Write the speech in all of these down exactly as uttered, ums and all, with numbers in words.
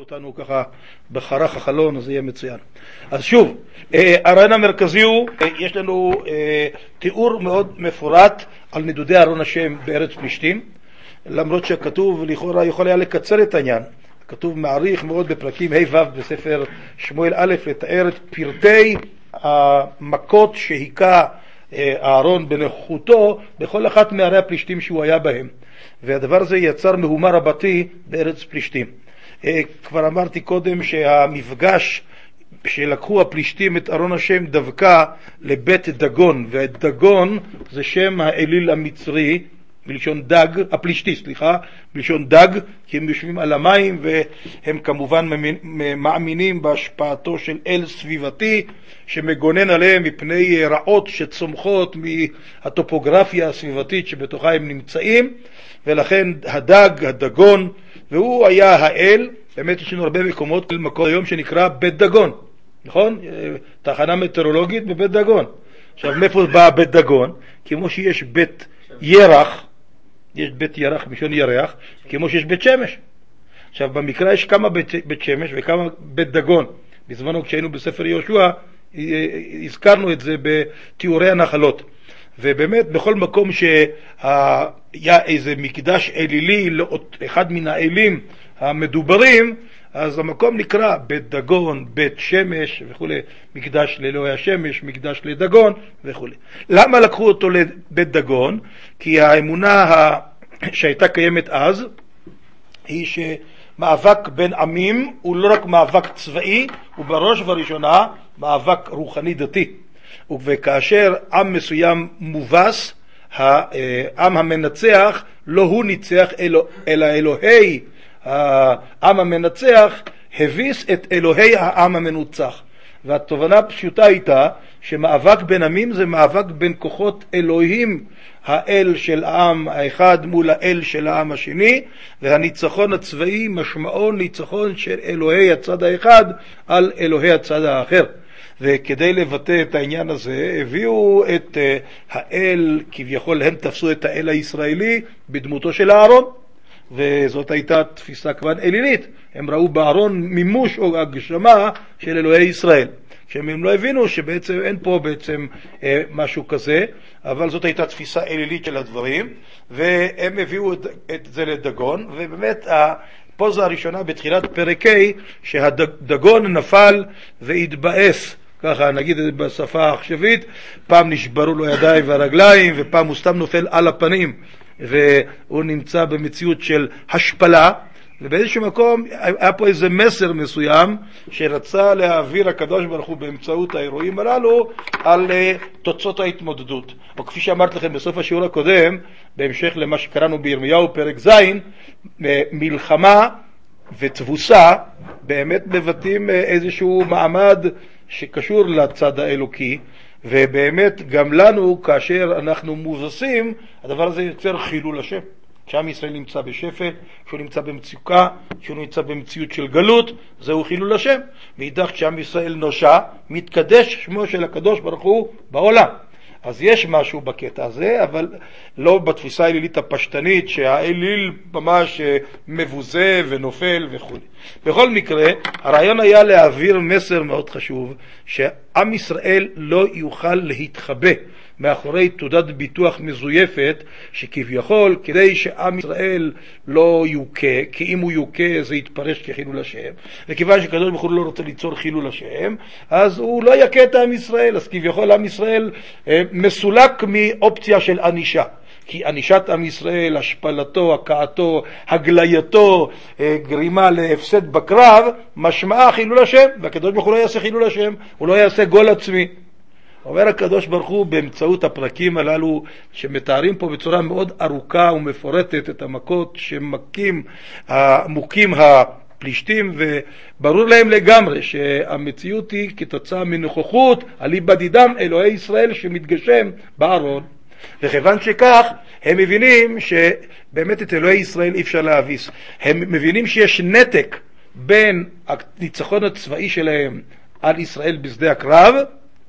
אותנו ככה בחרך החלון, אז זה יהיה מצוין. אז שוב, הרעיון המרכזי הוא, יש לנו תיאור מאוד מפורט על נדודי ארון השם בארץ פלישתים, למרות שהכתוב לכאורה יכול היה לקצר את העניין. כתוב מעריך מאוד בפרקים ה' ו' בספר שמואל א' לתאר את פרטי המכות שהיכה אהרון בנוכחותו בכל אחת מערי הפלישתים שהוא היה בהם, והדבר הזה יצר מהומה רבתי בארץ פלישתים. כבר אמרתי קודם שהמפגש שלקחו הפלישתים את ארון השם דווקא לבית דגון, ודגון זה שם האליל המצרי בלשון דג, הפלישתי, סליחה, בלשון דג, כי הם יושבים על המים והם כמובן מאמינים בהשפעתו של אל סביבתי שמגונן עליהם מפני רעות שצומחות מהטופוגרפיה הסביבתית שבתוכה הם נמצאים, ולכן הדג, הדגון, והוא היה האל. באמת יש לנו הרבה מקומות, מקום היום שנקרא בית דגון, נכון? תחנה מטאורולוגית בבית דגון. עכשיו מאיפה בא בית דגון? כמו שיש בית ירח, יש בית ירח משון ירח, כמו שיש בית שמש. עכשיו במקרא יש כמה בית, בית שמש וכמה בית דגון. בזמנו כשהיינו בספר יהושע הזכרנו את זה בתיאורי הנחלות, ובאמת בכל מקום שהיה איזה מקדש אלילי לאחד מן האלים המדוברים, אז המקום נקרא בית דגון, בית שמש וכו', מקדש לאלוהי השמש, מקדש לדגון וכו'. למה לקחו אותו לבית דגון? כי האמונה שהייתה קיימת אז היא שמאבק בין עמים הוא לא רק מאבק צבאי, הוא בראש ובראשונה מאבק רוחני דתי. וכאשר עם מסוים מובס, העם המנצח לא הוא ניצח אלא אלוהי העם המנצח הביס את אלוהי העם המנוצח. והתובנה הפשוטה הייתה שמאבק בין עמים זה מאבק בין כוחות אלוהים, האל של העם האחד מול האל של העם השני, והניצחון הצבאי משמעו ניצחון של אלוהי הצד האחד על אלוהי הצד האחר. וכדי לבטא את העניין הזה הביאו את האל, כביכול הם תפסו את האל הישראלי בדמותו של אהרון, וזאת הייתה תפיסה כמובן אלילית. הם ראו באהרון מימוש או הגשמה של אלוהי ישראל, שהם לא הבינו שבעצם אין פה בעצם אה, משהו כזה, אבל זאת הייתה תפיסה אלילית של הדברים, והם הביאו את, את זה לדגון. ובאמת הפוזה הראשונה בתחילת פרק ה' שהדגון נפל והתבאס, ככה נגיד את זה בשפה העכשווית, פעם נשברו לו ידיים והרגליים ופעם הוא סתם נופל על הפנים, והוא נמצא במציאות של השפלה. ובאיזשהו מקום היה פה איזה מסר מסוים שרצה להעביר הקדוש ברוך הוא באמצעות האירועים הללו על תוצאות ההתמודדות. או כפי שאמרתי לכם בסוף השיעור הקודם, בהמשך למה שקראנו בירמיהו פרק ז', מלחמה ותבוסה באמת מבטאים איזשהו מעמד שקשור לצד האלוקי, ובאמת גם לנו כאשר אנחנו מובסים הדבר הזה יוצר חילול השם. כשעם ישראל נמצא בשפל, כשהוא נמצא במצוקה, כשהוא נמצא במציאות של גלות, זהו חילול השם. מאידך כשעם ישראל נושע, מתקדש שמו של הקדוש ברוך הוא בעולם. אז יש משהו בקטע הזה, אבל לא בתפיסה האלילית הפשטנית שהאליל ממש מבוזה ונופל וכו'. בכל מקרה, הרעיון היה להעביר מסר מאוד חשוב, שעם ישראל לא יוכל להתחבא מאחורי תעודת ביטוח מזויפת, שכביכול כדי שעם ישראל לא יוקה, כי אם הוא יוקה זה יתפרש כחילול השם, וכיוון שקדוש ברוך הוא לא רוצה ליצור חילול השם, אז הוא לא יקה את עם ישראל, אז כביכול עם ישראל אה, מסולק מאופציה של ענישה. כי ענישת עם ישראל, השפלתו, הקעתו, הגלייתו, גרימה להפסד בקרב, משמעה חילול השם, והקדוש ברוך הוא לא יעשה חילול השם, הוא לא יעשה גול עצמי. אומר הקדוש ברוך הוא באמצעות הפרקים הללו שמתארים פה בצורה מאוד ארוכה ומפורטת את המכות שמקים המוקים הפלישתים, וברור להם לגמרי שהמציאות היא כתוצאה מנוכחות אליבא דידם אלוהי ישראל שמתגשם בארון. וכיוון שכך הם מבינים שבאמת את אלוהי ישראל אי אפשר להביס. הם מבינים שיש נתק בין הניצחון הצבאי שלהם על ישראל בשדה הקרב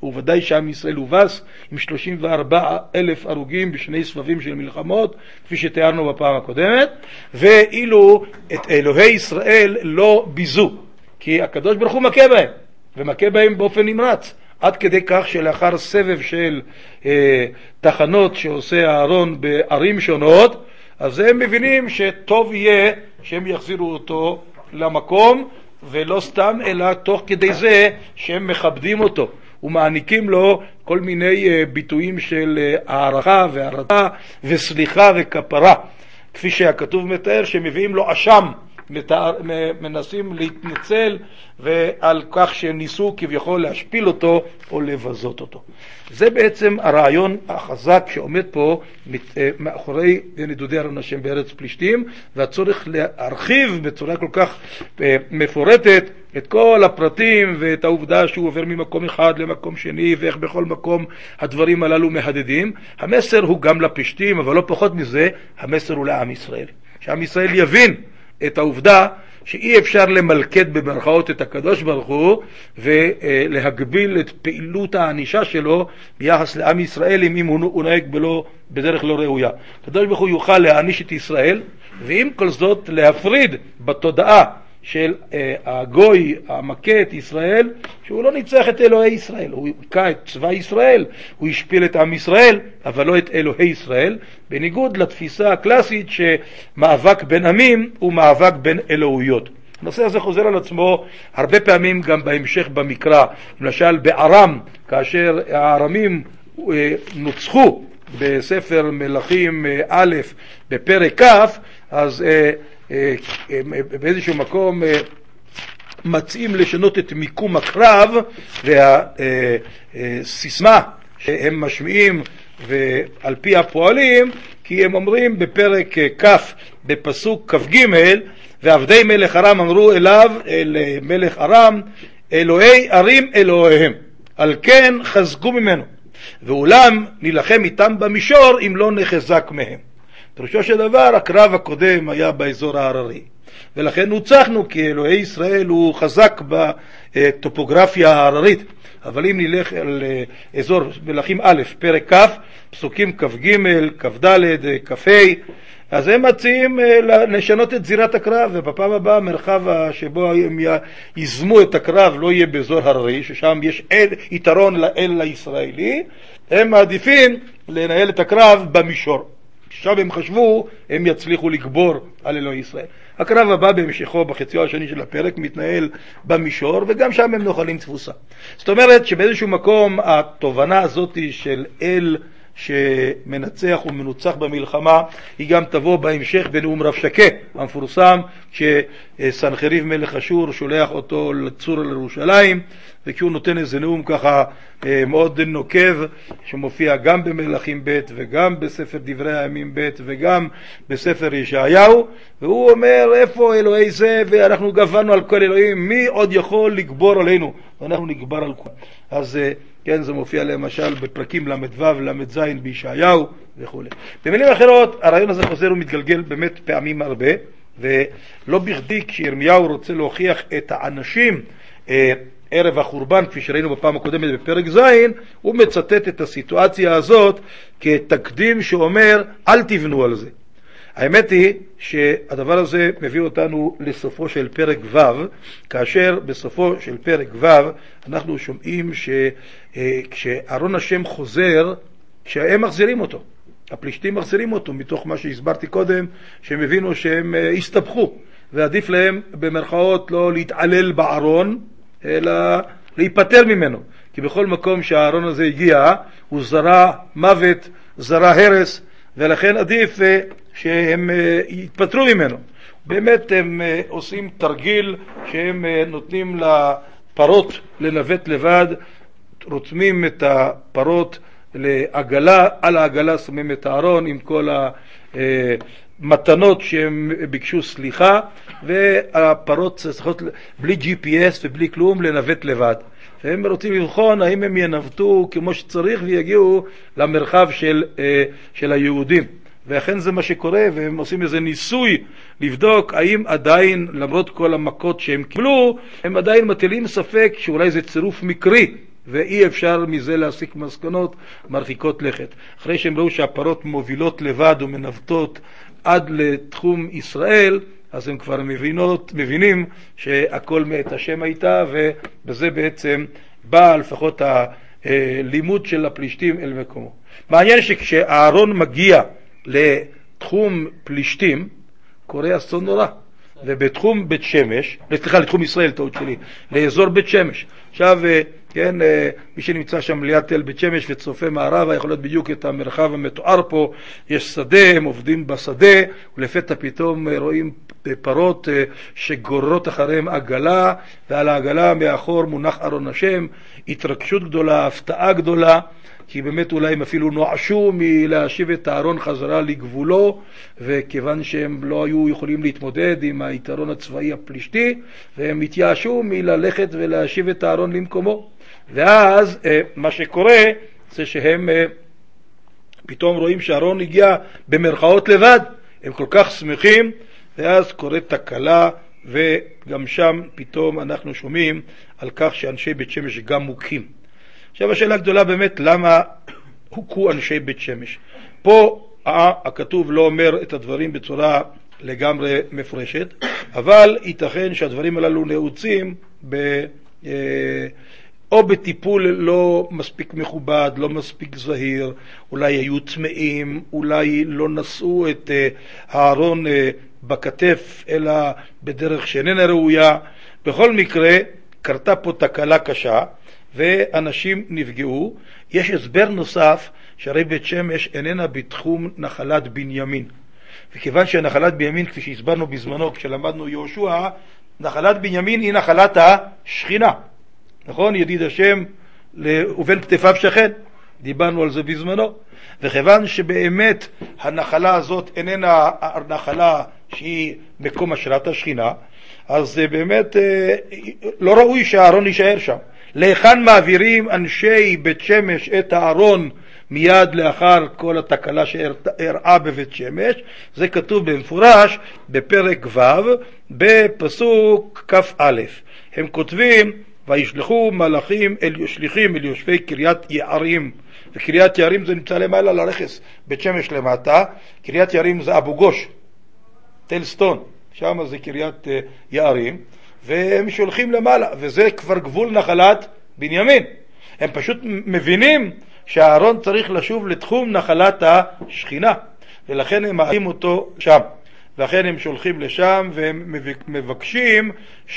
וודאי שעם ישראל הובס עם שלושים וארבעה אלף הרוגים בשני סבבים של מלחמות, כפי שתיארנו בפעם הקודמת, ואילו את אלוהי ישראל לא ביזו, כי הקדוש ברוך הוא מכה בהם, ומכה בהם באופן נמרץ, עד כדי כך שלאחר סבב של אה, תחנות שעושה אהרון בערים שונות, אז הם מבינים שטוב יהיה שהם יחזירו אותו למקום, ולא סתם אלא תוך כדי זה שהם מכבדים אותו ומעניקים לו כל מיני uh, ביטויים של uh, הערכה והערכה וסליחה וכפרה, כפי שהכתוב מתאר שמביאים לו אשם, מתאר, מנסים להתנצל ועל כך שניסו כביכול להשפיל אותו או לבזות אותו. זה בעצם הרעיון החזק שעומד פה מאחורי נדודי ארון השם בארץ פלישתים, והצורך להרחיב בצורה כל כך מפורטת את כל הפרטים ואת העובדה שהוא עובר ממקום אחד למקום שני ואיך בכל מקום הדברים הללו מהדדים. המסר הוא גם לפלישתים, אבל לא פחות מזה, המסר הוא לעם ישראל. שעם ישראל יבין את העובדה שאי אפשר למלכד במרכאות את הקדוש ברוך הוא ולהגביל את פעילות הענישה שלו ביחס לעם ישראל אם הוא נוהג בלא, בדרך לא ראויה. הקדוש ברוך הוא יוכל להעניש את ישראל, ועם כל זאת להפריד בתודעה של הגוי המכה את ישראל שהוא לא ניצח את אלוהי ישראל, הוא הכה את צבא ישראל, הוא השפיל את עם ישראל אבל לא את אלוהי ישראל, בניגוד לתפיסה הקלאסית שמאבק בין עמים הוא מאבק בין אלוהויות. הנושא הזה חוזר על עצמו הרבה פעמים גם בהמשך במקרא, למשל בארם, כאשר הארמים נוצחו בספר מלכים א' בפרק כ', אז באיזשהו מקום מציעים לשנות את מיקום הקרב, והסיסמה שהם משמיעים ועל פי הפועלים, כי הם אומרים בפרק כ' בפסוק כ"ג, ועבדי מלך ארם אמרו אליו, אל מלך ארם, אלוהי ערים אלוהיהם, על כן חזקו ממנו, ואולם נלחם איתם במישור אם לא נחזק מהם. פירושו של דבר, הקרב הקודם היה באזור ההררי, ולכן נוצחנו כי אלוהי ישראל הוא חזק בטופוגרפיה ההררית. אבל אם נלך על אזור מלכים א', פרק כ', פסוקים כ"ג, כ"ד, כ"ה, אז הם מציעים לשנות את זירת הקרב, ובפעם הבאה מרחב שבו הם יזמו את הקרב לא יהיה באזור הררי, ששם יש יתרון לאל הישראלי, הם מעדיפים לנהל את הקרב במישור. עכשיו הם חשבו, הם יצליחו לגבור על אלוהי ישראל. הקרב הבא בהמשכו בחציו השני של הפרק מתנהל במישור, וגם שם הם נוחלים תפוסה. זאת אומרת שבאיזשהו מקום התובנה הזאת של אל שמנצח ומנוצח במלחמה היא גם תבוא בהמשך בנאום רב שקה המפורסם, כשסנחריב מלך אשור שולח אותו לצור לירושלים, וכשהוא נותן איזה נאום ככה מאוד נוקב שמופיע גם במלכים ב' וגם בספר דברי הימים ב' וגם בספר ישעיהו, והוא אומר איפה אלוהי זה, ואנחנו גברנו על כל אלוהים, מי עוד יכול לגבור עלינו, ואנחנו נגבר על כולם. אז כן, זה מופיע למשל בפרקים למדו למדז בישעיהו וכו'. במילים אחרות, הרעיון הזה חוזר ומתגלגל באמת פעמים הרבה, ולא בכדי כשירמיהו רוצה להוכיח את האנשים אה, ערב החורבן, כפי שראינו בפעם הקודמת בפרק ז', הוא מצטט את הסיטואציה הזאת כתקדים שאומר אל תבנו על זה. האמת היא שהדבר הזה מביא אותנו לסופו של פרק ו', כאשר בסופו של פרק ו' אנחנו שומעים שכשארון השם חוזר, שהם מחזירים אותו, הפלישתים מחזירים אותו, מתוך מה שהסברתי קודם, שהם הבינו שהם הסתבכו, ועדיף להם במרכאות לא להתעלל בארון, אלא להיפטר ממנו, כי בכל מקום שהארון הזה הגיע, הוא זרע מוות, זרע הרס, ולכן עדיף שהם יתפטרו ממנו. באמת הם עושים תרגיל שהם נותנים לפרות לנווט לבד, רותמים את הפרות לעגלה, על העגלה שמים את הארון עם כל המתנות שהם ביקשו סליחה, והפרות צריכות בלי ג'י פי אס ובלי כלום לנווט לבד. והם רוצים לבחון האם הם ינווטו כמו שצריך ויגיעו למרחב של, של היהודים. ואכן זה מה שקורה, והם עושים איזה ניסוי לבדוק האם עדיין, למרות כל המכות שהם קיבלו, הם עדיין מטילים ספק שאולי זה צירוף מקרי ואי אפשר מזה להסיק מסקנות מרחיקות לכת. אחרי שהם ראו שהפרות מובילות לבד ומנווטות עד לתחום ישראל, אז הם כבר מבינות, מבינים שהכל מאת השם הייתה, ובזה בעצם בא לפחות הלימוד של הפלישתים אל מקומו. מעניין שכשאהרון מגיע לתחום פלישתים, קורה אסון נורא. ובתחום בית שמש, סליחה, לתחום ישראל, טעות שלי, לאזור בית שמש. עכשיו, כן, מי שנמצא שם ליד תל בית שמש וצופה מערבה, יכול להיות בדיוק את המרחב המתואר פה, יש שדה, הם עובדים בשדה, ולפתע פתאום רואים פרות שגוררות אחריהם עגלה, ועל העגלה מאחור מונח ארון השם, התרגשות גדולה, הפתעה גדולה, כי באמת אולי הם אפילו נועשו מלהשיב את הארון חזרה לגבולו, וכיוון שהם לא היו יכולים להתמודד עם היתרון הצבאי הפלישתי, והם התייאשו מללכת ולהשיב את הארון למקומו. ואז מה שקורה זה שהם פתאום רואים שהארון הגיע במרכאות לבד, הם כל כך שמחים, ואז קורית תקלה, וגם שם פתאום אנחנו שומעים על כך שאנשי בית שמש גם מוכים. עכשיו השאלה הגדולה באמת, למה הוכו אנשי בית שמש? פה הכתוב לא אומר את הדברים בצורה לגמרי מפרשת, אבל ייתכן שהדברים הללו נעוצים ב, או בטיפול לא מספיק מכובד, לא מספיק זהיר, אולי היו טמאים, אולי לא נשאו את הארון בכתף אלא בדרך שאיננה ראויה. בכל מקרה קרתה פה תקלה קשה ואנשים נפגעו. יש הסבר נוסף שהרי בית שמש איננה בתחום נחלת בנימין, וכיוון שנחלת בנימין, כפי שהסברנו בזמנו כשלמדנו יהושע, נחלת בנימין היא נחלת השכינה, נכון? ידיד השם ובין כתפיו שכן, דיברנו על זה בזמנו. וכיוון שבאמת הנחלה הזאת איננה נחלה שהיא מקום השראת השכינה, אז באמת לא ראוי שהארון יישאר שם. להיכן מעבירים אנשי בית שמש את הארון מיד לאחר כל התקלה שהראה בבית שמש? זה כתוב במפורש בפרק ו' בפסוק כף א'. הם כותבים, וישלחו מלאכים אל שליחים אל יושבי קריית יערים, וקריית יערים זה נמצא למעלה לרכס, בית שמש למטה, קריית יערים זה אבו גוש, תל סטון, שם זה קריית יערים, והם שולחים למעלה, וזה כבר גבול נחלת בנימין. הם פשוט מבינים שהארון צריך לשוב לתחום נחלת השכינה, ולכן הם מעלים אותו שם. ואכן הם שולחים לשם והם מבקשים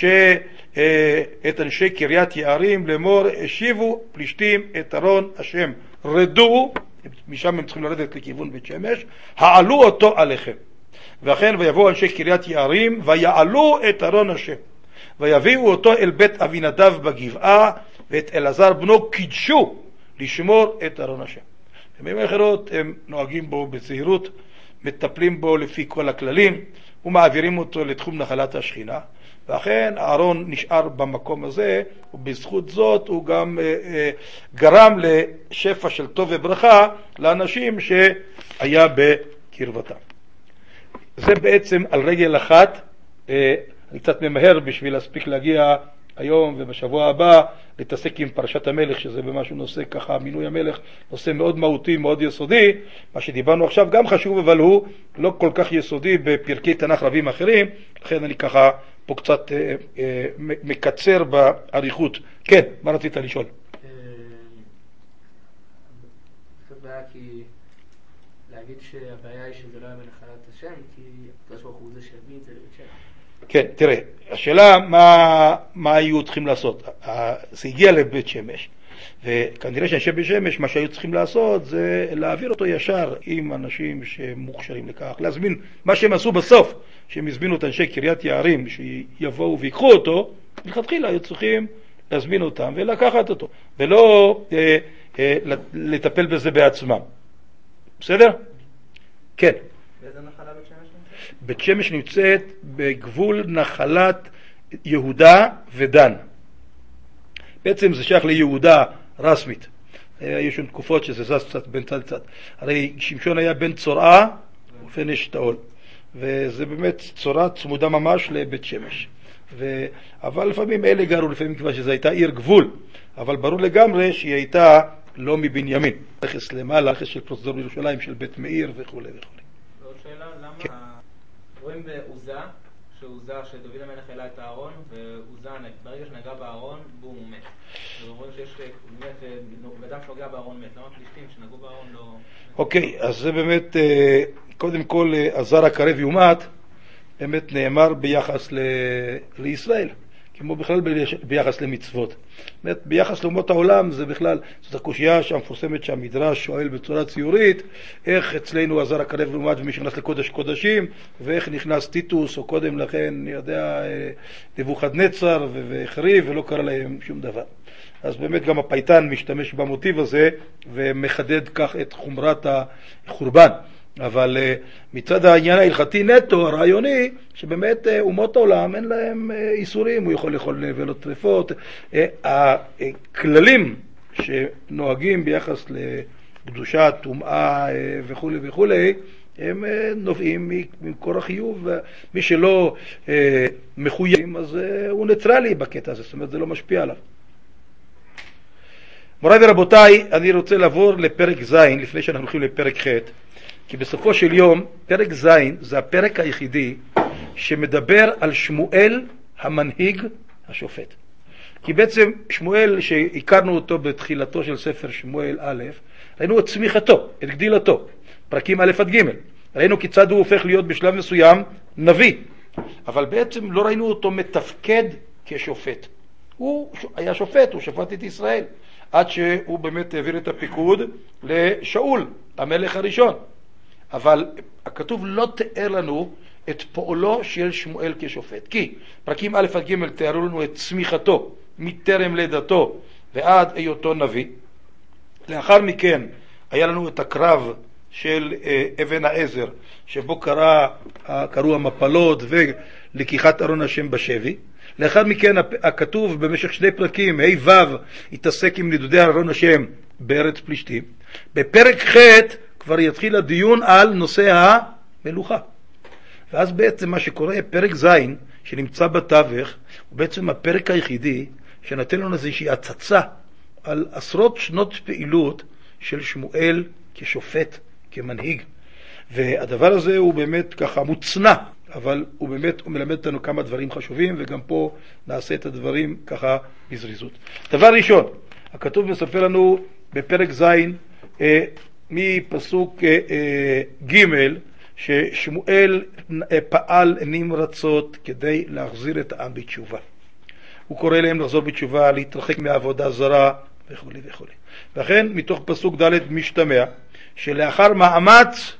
שאת אנשי קריית יערים לאמור, השיבו פלישתים את ארון השם, רדו, משם הם צריכים לרדת לכיוון בית שמש, העלו אותו עליכם. ואכן ויבואו אנשי קריית יערים ויעלו את ארון השם, ויביאו אותו אל בית אבינדב בגבעה, ואת אלעזר בנו קידשו לשמור את ארון השם. במילים אחרות הם נוהגים בו בזהירות, מטפלים בו לפי כל הכללים, ומעבירים אותו לתחום נחלת השכינה, ואכן הארון נשאר במקום הזה, ובזכות זאת הוא גם אה, אה, גרם לשפע של טוב וברכה לאנשים שהיה בקרבתם. זה בעצם על רגל אחת. אה, אני קצת ממהר בשביל להספיק להגיע היום ובשבוע הבא להתעסק עם פרשת המלך, שזה במשהו נושא ככה, מינוי המלך, נושא מאוד מהותי, מאוד יסודי. מה שדיברנו עכשיו גם חשוב, אבל הוא לא כל כך יסודי בפרקי תנ"ך רבים אחרים, לכן אני ככה פה קצת אה, אה, מקצר בעריכות. כן, מה רצית לשאול? זאת בעיה, כי להגיד שהבעיה היא שזה לא היה מנחלת השם, כי הקדוש ברוך הוא זה שהביא את זה לבית שמש. כן, תראה, השאלה מה, מה היו צריכים לעשות. זה הגיע לבית שמש, וכנראה שאנשי בית שמש, מה שהיו צריכים לעשות זה להעביר אותו ישר עם אנשים שמוכשרים לכך, להזמין מה שהם עשו בסוף, שהם הזמינו את אנשי קריית יערים שיבואו ויקחו אותו, לכתחילה היו צריכים להזמין אותם ולקחת אותו, ולא אה, אה, לטפל בזה בעצמם. בסדר? כן. באיזה נחלה בית שמש? בית שמש נמצאת בגבול נחלת יהודה ודן. בעצם זה שייך ליהודה רסמית. יש שם תקופות שזה זז קצת בין צד לצד. הרי שמשון היה בן צורעה ופן אשתאול, וזה באמת צורה צמודה ממש לבית שמש. ו... אבל לפעמים אלה גרו, לפעמים כבר שזו הייתה עיר גבול, אבל ברור לגמרי שהיא הייתה לא מבנימין. רכס למעלה, רכס של פרוזדור ירושלים, של בית מאיר וכו' וכו'. ועוד שאלה, למה כן. רואים בעוזה, שעוזה שדוד המלך העלה את הארון, ועוזה ברגע שנגע בארון, בום, הוא מת. ורואים שיש באמת, בדם שנוגע בארון מת, למה פלישתים שנגעו בארון לא... אוקיי, אז זה באמת, קודם כל, עזר הקרב יומת, באמת נאמר ביחס ל... לישראל, כמו בכלל ביחס למצוות. באמת, ביחס לאומות העולם זה בכלל, זאת הקושייה שהמפורסמת שהמדרש שואל בצורה ציורית, איך אצלנו עזר הקרב יומת ומי שנכנס לקודש קודשים, ואיך נכנס טיטוס, או קודם לכן, אני יודע, נבוכדנצר וחריב, ולא קרה להם שום דבר. אז באמת גם הפייטן משתמש במוטיב הזה, ומחדד כך את חומרת החורבן. אבל uh, מצד העניין ההלכתי נטו, הרעיוני, שבאמת uh, אומות העולם אין להם uh, איסורים, הוא יכול לאכול נבלות טרפות. Uh, הכללים שנוהגים ביחס לקדושה, טומאה uh, וכו' וכו', הם uh, נובעים ממקור החיוב. מי שלא uh, מחויבים, אז uh, הוא ניטרלי בקטע הזה, זאת אומרת זה לא משפיע עליו. מוריי ורבותיי, אני רוצה לעבור לפרק ז' לפני שאנחנו הולכים לפרק ח', כי בסופו של יום, פרק ז' זה הפרק היחידי שמדבר על שמואל המנהיג השופט. כי בעצם שמואל שהכרנו אותו בתחילתו של ספר שמואל א', ראינו את צמיחתו, את גדילתו, פרקים א' עד ג', ראינו כיצד הוא הופך להיות בשלב מסוים נביא, אבל בעצם לא ראינו אותו מתפקד כשופט. הוא היה שופט, הוא שפט את ישראל, עד שהוא באמת העביר את הפיקוד לשאול, המלך הראשון. אבל הכתוב לא תיאר לנו את פועלו של שמואל כשופט. כי פרקים א' עד ג' תיארו לנו את צמיחתו, מטרם לידתו ועד היותו נביא. לאחר מכן היה לנו את הקרב של אבן העזר, שבו קרה, קרו המפלות ולקיחת ארון השם בשבי. לאחר מכן הכתוב במשך שני פרקים, ה' ו', התעסק עם נדודי ארון השם בארץ פלישתים. בפרק ח' כבר יתחיל הדיון על נושא המלוכה. ואז בעצם מה שקורה, פרק ז' שנמצא בתווך, הוא בעצם הפרק היחידי שנתן לנו איזושהי הצצה על עשרות שנות פעילות של שמואל כשופט, כמנהיג. והדבר הזה הוא באמת ככה מוצנע, אבל הוא באמת הוא מלמד אותנו כמה דברים חשובים, וגם פה נעשה את הדברים ככה בזריזות. דבר ראשון, הכתוב מספר לנו בפרק ז' אה, מפסוק אה, אה, ג' ששמואל אה, פעל נמרצות כדי להחזיר את העם בתשובה. הוא קורא להם לחזור בתשובה, להתרחק מעבודה זרה וכו' וכו'. לכן מתוך פסוק ד' משתמע שלאחר מאמץ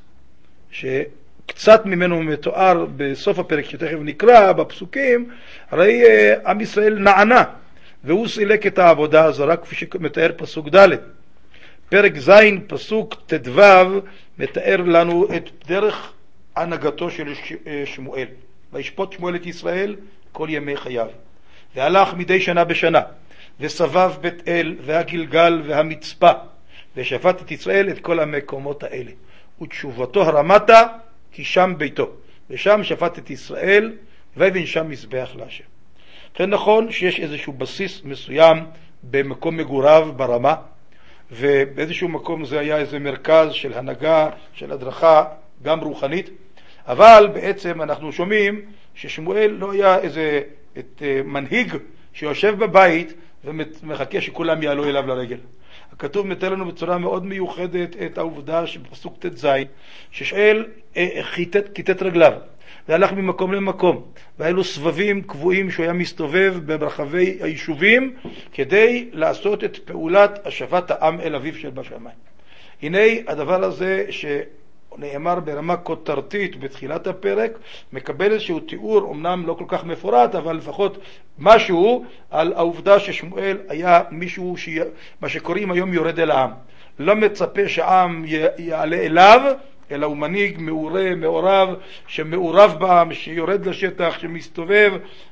שקצת ממנו מתואר בסוף הפרק שתכף נקרא בפסוקים, הרי uh, עם ישראל נענה והוא סילק את העבודה הזרה כפי שמתאר פסוק ד'. פרק ז' פסוק ת' מתאר לנו את דרך הנהגתו של שמואל. וישפוט שמואל את ישראל כל ימי חייו, והלך מדי שנה בשנה וסבב בית אל והגלגל והמצפה, ושפט את ישראל את כל המקומות האלה. ותשובתו הרמתה כי שם ביתו, ושם שפט את ישראל ויבן שם מזבח להשם. כן, נכון שיש איזשהו בסיס מסוים במקום מגוריו ברמה, ובאיזשהו מקום זה היה איזה מרכז של הנהגה, של הדרכה גם רוחנית, אבל בעצם אנחנו שומעים ששמואל לא היה איזה את, uh, מנהיג שיושב בבית ומחכה שכולם יעלו אליו לרגל. הכתוב מתאר לנו בצורה מאוד מיוחדת את העובדה שבפסוק ת' ששאל כיתת רגליו והלך ממקום למקום, והיו לו סבבים קבועים שהוא היה מסתובב ברחבי היישובים כדי לעשות את פעולת השבת העם אל אביו של בשמיים. הנה הדבר הזה שנאמר ברמה כותרתית בתחילת הפרק מקבל איזשהו תיאור, אמנם לא כל כך מפורט, אבל לפחות משהו על העובדה ששמואל היה מישהו ש... מה שקוראים היום יורד אל העם. לא מצפה שהעם יעלה אליו, אלא הוא מנהיג מעורה, מעורב, שמעורב בעם, שיורד לשטח, שמסתובב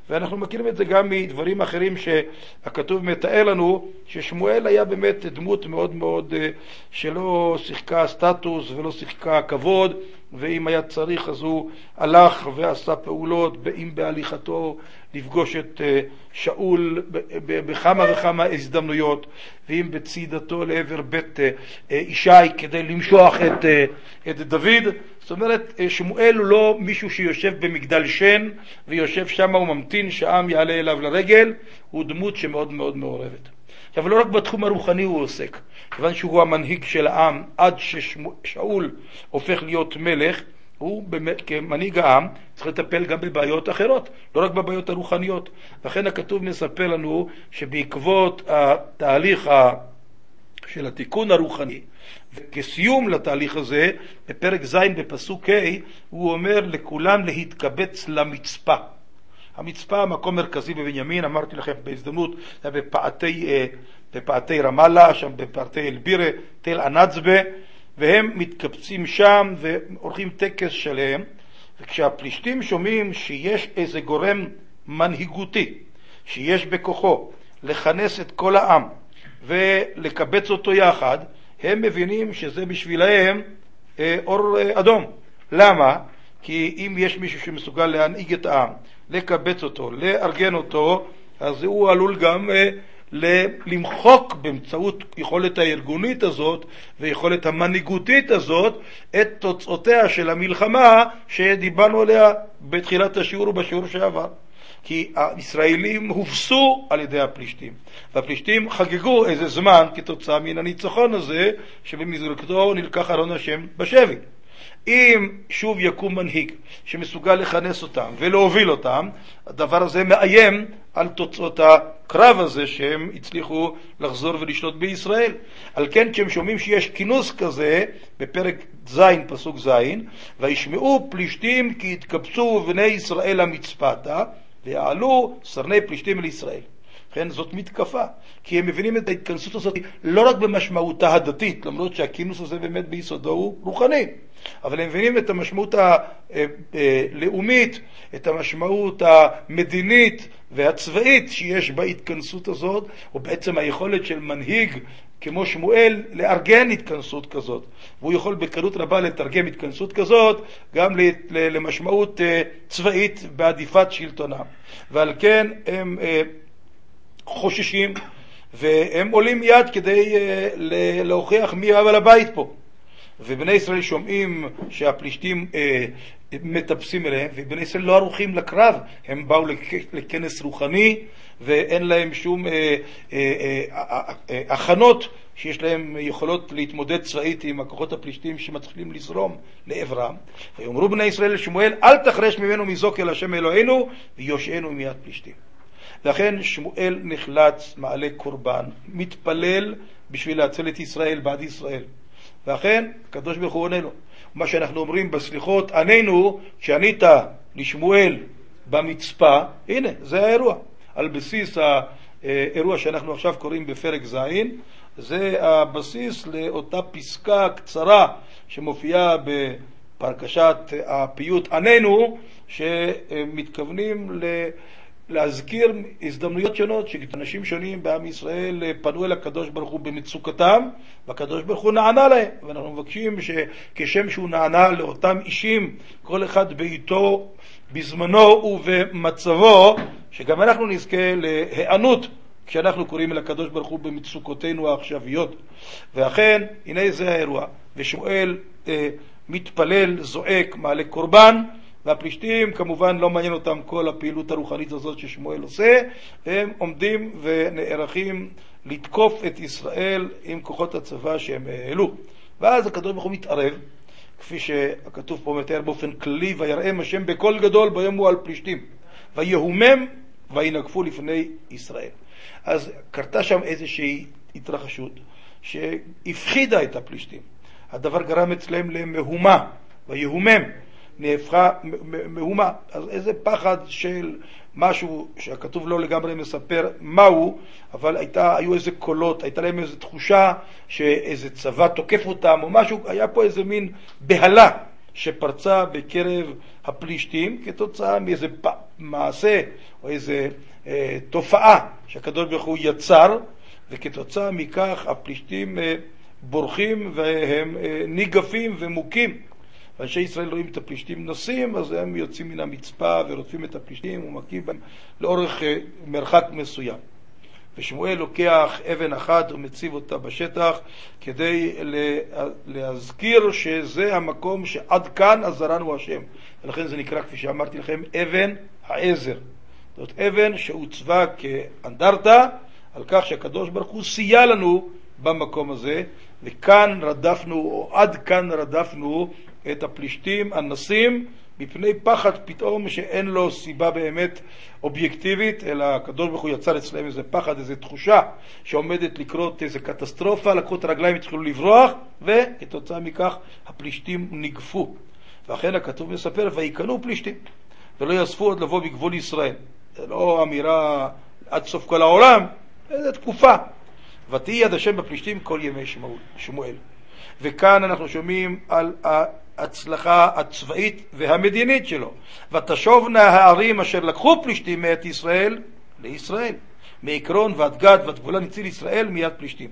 ואנחנו מכירים את זה גם מדברים אחרים שהכתוב מתאר לנו, ששמואל היה באמת דמות מאוד מאוד שלא שיחקה סטטוס ולא שיחקה כבוד, ואם היה צריך אז הוא הלך ועשה פעולות, אם בהליכתו לפגוש את שאול בכמה וכמה הזדמנויות, ואם בצעידתו לעבר בית ישי כדי למשוח את, את דוד. זאת אומרת, שמואל הוא לא מישהו שיושב במגדל שן ויושב שם וממתין שהעם יעלה אליו לרגל, הוא דמות שמאוד מאוד מעורבת. אבל לא רק בתחום הרוחני הוא עוסק, כיוון שהוא המנהיג של העם עד ששאול הופך להיות מלך, הוא כמנהיג העם צריך לטפל גם בבעיות אחרות, לא רק בבעיות הרוחניות. לכן הכתוב מספר לנו שבעקבות התהליך של התיקון הרוחני, וכסיום לתהליך הזה, בפרק ז' בפסוק ה' הוא אומר לכולם להתקבץ למצפה. המצפה, המקום מרכזי בבנימין, אמרתי לכם בהזדמנות, זה בפאתי, בפאתי רמאללה, שם בפאתי אלבירה, תל ענצבה, והם מתקבצים שם ועורכים טקס שלהם. וכשהפלישתים שומעים שיש איזה גורם מנהיגותי שיש בכוחו לכנס את כל העם ולקבץ אותו יחד, הם מבינים שזה בשבילהם אה, אור אה, אדום. למה? כי אם יש מישהו שמסוגל להנהיג את העם, לקבץ אותו, לארגן אותו, אז הוא עלול גם אה, למחוק באמצעות יכולת הארגונית הזאת ויכולת המנהיגותית הזאת את תוצאותיה של המלחמה שדיברנו עליה בתחילת השיעור ובשיעור שעבר. כי הישראלים הובסו על ידי הפלישתים, והפלישתים חגגו איזה זמן כתוצאה מן הניצחון הזה שבמסגרתו נלקח ארון השם בשבי. אם שוב יקום מנהיג שמסוגל לכנס אותם ולהוביל אותם, הדבר הזה מאיים על תוצאות הקרב הזה שהם הצליחו לחזור ולשלוט בישראל. על כן כשהם שומעים שיש כינוס כזה בפרק ז' פסוק ז', וישמעו פלישתים כי התקבצו בני ישראל למצפתה ויעלו סרני פלישתים אל ישראל. כן, זאת מתקפה, כי הם מבינים את ההתכנסות הזאת לא רק במשמעותה הדתית, למרות שהכינוס הזה באמת ביסודו הוא רוחני, אבל הם מבינים את המשמעות הלאומית, את המשמעות המדינית והצבאית שיש בהתכנסות הזאת, ובעצם היכולת של מנהיג כמו שמואל לארגן התכנסות כזאת, והוא יכול בקלות רבה לתרגם התכנסות כזאת גם למשמעות צבאית בעדיפת שלטונה. ועל כן הם חוששים והם עולים מיד כדי להוכיח מי הבעל הבית פה. ובני ישראל שומעים שהפלישתים מטפסים אליהם, ובני ישראל לא ערוכים לקרב, הם באו לכנס רוחני ואין להם שום הכנות שיש להם יכולות להתמודד צבאית עם הכוחות הפלישתים שמתחילים לזרום לעברם. ויאמרו בני ישראל לשמואל, אל תחרש ממנו מזוק אל השם אלוהינו ויושענו מיד פלישתים. לכן שמואל נחלץ, מעלה קורבן, מתפלל בשביל להציל את ישראל בעד ישראל. ואכן הקדוש ברוך הוא עונה לו. מה שאנחנו אומרים בסליחות, ענינו שענית לשמואל במצפה, הנה זה האירוע. על בסיס האירוע שאנחנו עכשיו קוראים בפרק ז', זה הבסיס לאותה פסקה קצרה שמופיעה בפרקשת הפיוט ענינו, שמתכוונים ל... להזכיר הזדמנויות שונות שאנשים שונים בעם ישראל פנו אל הקדוש ברוך הוא במצוקתם, והקדוש ברוך הוא נענה להם. ואנחנו מבקשים שכשם שהוא נענה לאותם אישים, כל אחד בעיתו, בזמנו ובמצבו, שגם אנחנו נזכה להיענות כשאנחנו קוראים אל הקדוש ברוך הוא במצוקותינו העכשוויות. ואכן, הנה זה האירוע. ושמואל אה, מתפלל, זועק, מעלה קורבן, והפלישתים כמובן לא מעניין אותם כל הפעילות הרוחנית הזאת ששמואל עושה, הם עומדים ונערכים לתקוף את ישראל עם כוחות הצבא שהם העלו. ואז הקדוש ברוך הוא מתערב, כפי שהכתוב פה מתאר באופן כללי, ויראם השם בקול גדול ביום הוא על פלישתים, ויהומם וינגפו לפני ישראל. אז קרתה שם איזושהי התרחשות שהפחידה את הפלישתים. הדבר גרם אצלם למהומה, ויהומם נהפכה מהומה. אז איזה פחד של משהו שהכתוב לא לגמרי מספר מהו, אבל הייתה, היו איזה קולות, הייתה להם איזו תחושה שאיזה צבא תוקף אותם או משהו, היה פה איזה מין בהלה שפרצה בקרב הפלישתים כתוצאה מאיזה מעשה או איזה אה, תופעה שהקדוש ברוך הוא יצר, וכתוצאה מכך הפלישתים אה, בורחים והם אה, ניגפים ומוכים. ואנשי ישראל רואים את הפלישתים נוסעים, אז הם יוצאים מן המצפה ורודפים את הפלישתים ומכים בהם לאורך אה, מרחק מסוים. ושמואל לוקח אבן אחת ומציב אותה בשטח כדי להזכיר שזה המקום שעד כאן עזרנו השם. ולכן זה נקרא, כפי שאמרתי לכם, אבן העזר. זאת אבן שהוצבה כאנדרטה על כך שהקדוש ברוך הוא סייע לנו במקום הזה, וכאן רדפנו, או עד כאן רדפנו את הפלישתים הנסים, מפני פחד פתאום שאין לו סיבה באמת אובייקטיבית, אלא הקדוש ברוך הוא יצר אצלם איזה פחד, איזה תחושה שעומדת לקרות איזה קטסטרופה, לקחו את הרגליים, התחילו לברוח, וכתוצאה מכך הפלישתים נגפו. ואכן הכתוב מספר, ויקנו פלישתים, ולא יאספו עוד לבוא בגבול ישראל. זה לא אמירה עד סוף כל העולם, זו תקופה. ותהי יד השם בפלישתים כל ימי שמואל. וכאן אנחנו שומעים על ההצלחה הצבאית והמדינית שלו. ותשובנה הערים אשר לקחו פלישתים מאת ישראל לישראל, מעקרון ועד גד ועד גבולה נציל ישראל מיד פלישתים.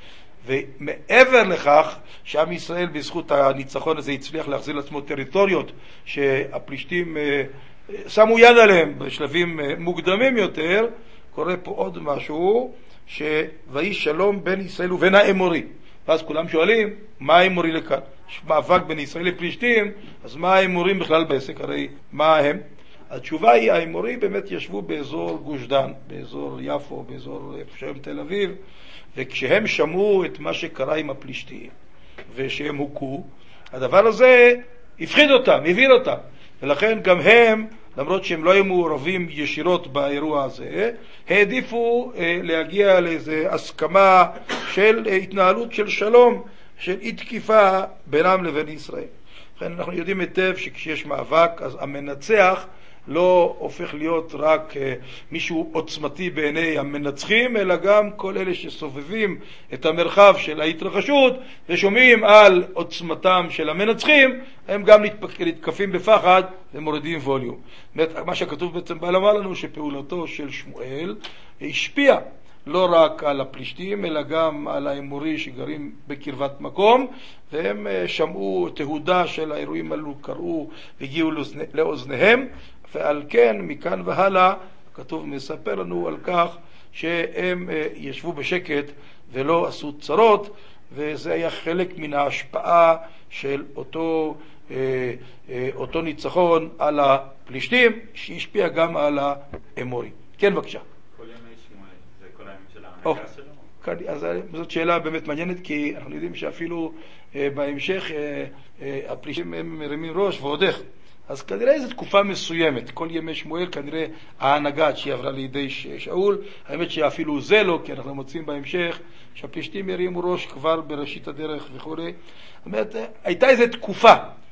ומעבר לכך שעם ישראל בזכות הניצחון הזה הצליח להחזיר לעצמו טריטוריות שהפלישתים שמו יד עליהם בשלבים מוקדמים יותר, קורה פה עוד משהו, שוהי שלום בין ישראל ובין האמורי. ואז כולם שואלים, מה האמורי לכאן? יש מאבק בין ישראל לפלישתים, אז מה האמורים בכלל בעסק? הרי מה הם? התשובה היא, האמורי באמת ישבו באזור גוש דן, באזור יפו, באזור שם תל אביב, וכשהם שמעו את מה שקרה עם הפלישתים, ושהם הוכו, הדבר הזה הפחיד אותם, הבהיל אותם. ולכן גם הם, למרות שהם לא היו מעורבים ישירות באירוע הזה, העדיפו אה, להגיע לאיזו הסכמה של אה, התנהלות של שלום, של אי תקיפה בינם לבין ישראל. לכן אנחנו יודעים היטב שכשיש מאבק, אז המנצח לא הופך להיות רק uh, מישהו עוצמתי בעיני המנצחים, אלא גם כל אלה שסובבים את המרחב של ההתרחשות ושומעים על עוצמתם של המנצחים, הם גם נתקפים בפחד ומורידים ווליום. מה שכתוב בעצם בא לומר לנו שפעולתו של שמואל השפיע לא רק על הפלישתים, אלא גם על האמורי שגרים בקרבת מקום, והם שמעו תהודה של האירועים האלו, קראו והגיעו לאוזניהם, ועל כן מכאן והלאה הכתוב מספר לנו על כך שהם ישבו בשקט ולא עשו צרות, וזה היה חלק מן ההשפעה של אותו, אותו ניצחון על הפלישתים, שהשפיע גם על האמורי. כן, בבקשה. כל ימי שמואל, זה כל הימים של ההנהגה שלו? אז זאת שאלה באמת מעניינת, כי אנחנו יודעים שאפילו בהמשך הפלישתים הם מרימים ראש ועוד איך. אז כנראה איזו תקופה מסוימת, כל ימי שמואל כנראה ההנהגה שהיא עברה לידי שאול, האמת שאפילו זה לא, כי אנחנו מוצאים בהמשך שהפלישתים ירימו ראש כבר בראשית הדרך וכו'. זאת אומרת, הייתה איזו תקופה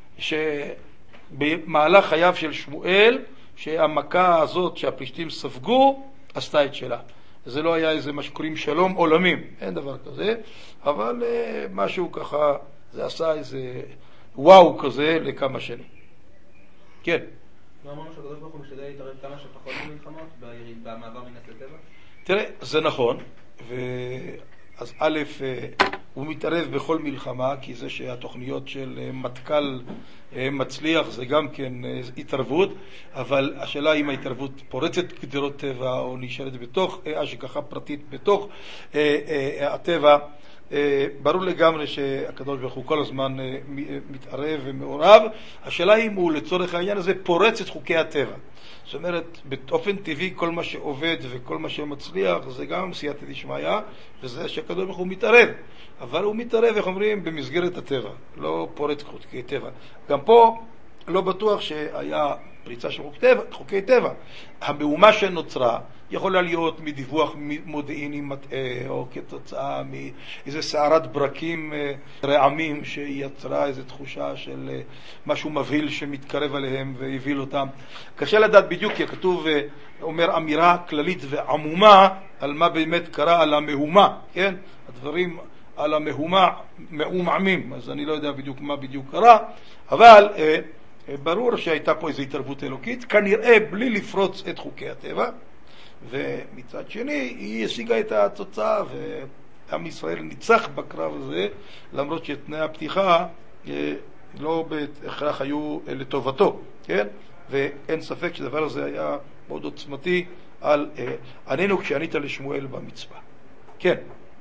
שבמהלך חייו של שמואל, שהמכה הזאת שהפלישתים ספגו, עשתה את שלה. זה לא היה איזה מה שקוראים שלום עולמים, אין דבר כזה, אבל משהו ככה, זה עשה איזה וואו כזה לכמה שנים. כן. לא אמרנו שהקדוש ברוך הוא משתדל להתערב כמה שפחות במלחמות, במעבר מנס לטבע? תראה, זה נכון, אז א', הוא מתערב בכל מלחמה, כי זה שהתוכניות של מטכ"ל מצליח זה גם כן התערבות, אבל השאלה אם ההתערבות פורצת גדרות טבע או נשארת בתוך השגחה פרטית בתוך הטבע. ברור לגמרי שהקדוש ברוך הוא כל הזמן מתערב ומעורב. השאלה אם הוא לצורך העניין הזה פורץ את חוקי הטבע. זאת אומרת, באופן טבעי כל מה שעובד וכל מה שמצליח זה גם סייעתא דשמיא, וזה שהקדוש ברוך הוא מתערב. אבל הוא מתערב, איך אומרים, במסגרת הטבע, לא פורץ חוקי טבע. גם פה לא בטוח שהיה פריצה של חוקי טבע, חוקי טבע. המהומה שנוצרה יכולה להיות מדיווח מודיעיני מטעה, או כתוצאה מאיזה סערת ברקים רעמים שיצרה איזו תחושה של משהו מבהיל שמתקרב עליהם והבהיל אותם. קשה לדעת בדיוק, כי הכתוב אומר אמירה כללית ועמומה על מה באמת קרה, על המהומה, כן? הדברים על המהומעמים, אז אני לא יודע בדיוק מה בדיוק קרה, אבל אה, אה, ברור שהייתה פה איזו התערבות אלוקית, כנראה בלי לפרוץ את חוקי הטבע, ומצד שני היא השיגה את התוצאה, ועם ישראל ניצח בקרב הזה, למרות שתנאי הפתיחה אה, לא בהכרח היו אה, לטובתו, כן? ואין ספק שדבר הזה היה מאוד עוצמתי על אה, ענינו כשענית לשמואל במצווה. כן.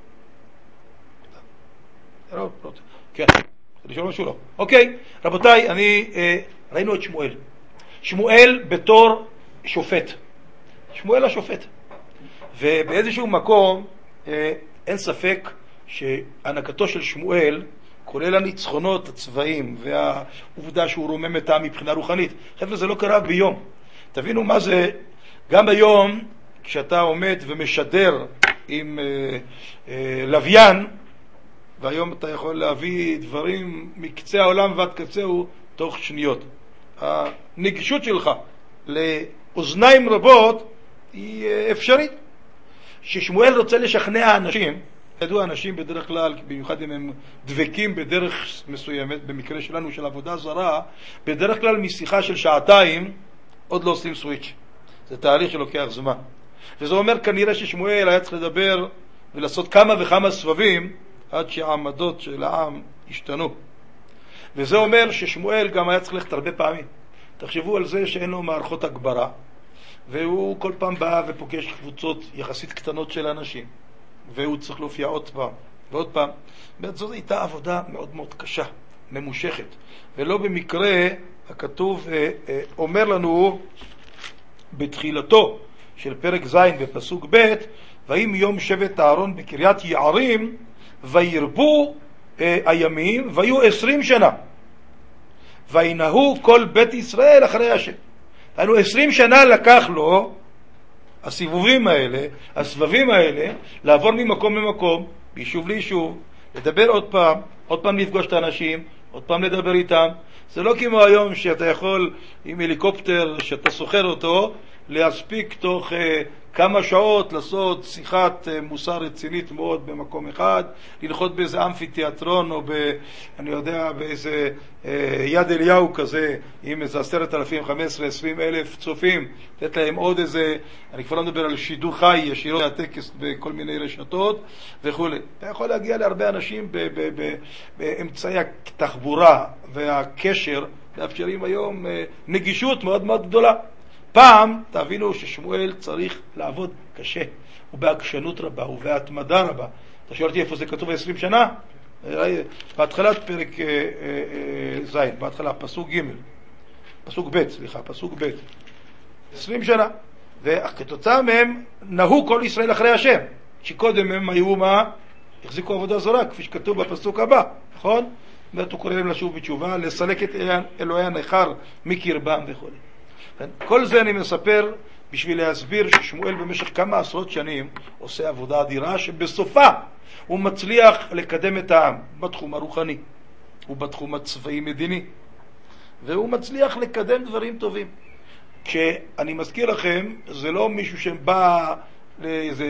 כן, לשאול משהו לא. אוקיי, רבותיי, אני, אה, ראינו את שמואל. שמואל בתור שופט. שמואל השופט. ובאיזשהו מקום, אה, אין ספק שהענקתו של שמואל, כולל הניצחונות הצבאיים והעובדה שהוא רומם את העם מבחינה רוחנית. חבר'ה, זה לא קרה ביום. תבינו מה זה, גם ביום, כשאתה עומד ומשדר עם אה, אה, לוויין, והיום אתה יכול להביא דברים מקצה העולם ועד קצהו תוך שניות. הנגישות שלך לאוזניים רבות היא אפשרית. ששמואל רוצה לשכנע אנשים, ידוע אנשים בדרך כלל, במיוחד אם הם דבקים בדרך מסוימת, במקרה שלנו של עבודה זרה, בדרך כלל משיחה של שעתיים עוד לא עושים סוויץ'. זה תהליך שלוקח זמן. וזה אומר כנראה ששמואל היה צריך לדבר ולעשות כמה וכמה סבבים עד שהעמדות של העם השתנו. וזה אומר ששמואל גם היה צריך ללכת הרבה פעמים. תחשבו על זה שאין לו מערכות הגברה, והוא כל פעם בא ופוגש קבוצות יחסית קטנות של אנשים, והוא צריך להופיע עוד פעם ועוד פעם. זאת הייתה עבודה מאוד מאוד קשה, ממושכת. ולא במקרה הכתוב אומר לנו בתחילתו של פרק ז' בפסוק ב', ויהי מיום שבט אהרון בקריית יערים וירבו אה, הימים ויהיו עשרים שנה וינהו כל בית ישראל אחרי השם. היינו עשרים שנה לקח לו הסיבובים האלה, הסבבים האלה, לעבור ממקום למקום, ביישוב ליישוב, לדבר עוד פעם, עוד פעם לפגוש את האנשים, עוד פעם לדבר איתם. זה לא כמו היום שאתה יכול עם הליקופטר שאתה סוחר אותו להספיק תוך uh, כמה שעות לעשות שיחת uh, מוסר רצינית מאוד במקום אחד, ללכות באיזה אמפיתיאטרון או ב, אני יודע, באיזה uh, יד אליהו כזה עם איזה עשרת אלפים, חמש עשרה, עשרים אלף צופים, לתת להם עוד איזה, אני כבר לא מדבר על שידור חי ישירות מהטקס בכל מיני רשתות וכו'. אתה יכול להגיע להרבה אנשים ב, ב, ב, באמצעי התחבורה והקשר מאפשרים היום uh, נגישות מאוד מאוד גדולה. פעם תבינו ששמואל צריך לעבוד קשה, ובעקשנות רבה, ובהתמדה רבה. אתה שואל אותי איפה זה כתוב עשרים שנה? בהתחלת פרק ז', בהתחלה, פסוק ג', פסוק ב', סליחה, פסוק ב', עשרים שנה. וכתוצאה מהם נהו כל ישראל אחרי השם, שקודם הם היו מה? החזיקו עבודה זרה, כפי שכתוב בפסוק הבא, נכון? ואתה קורא להם לשוב בתשובה, לסלק את אלוהי הנכר מקרבם וכו'. כל זה אני מספר בשביל להסביר ששמואל במשך כמה עשרות שנים עושה עבודה אדירה שבסופה הוא מצליח לקדם את העם בתחום הרוחני ובתחום הצבאי מדיני, והוא מצליח לקדם דברים טובים. כשאני מזכיר לכם, זה לא מישהו שבא לאיזה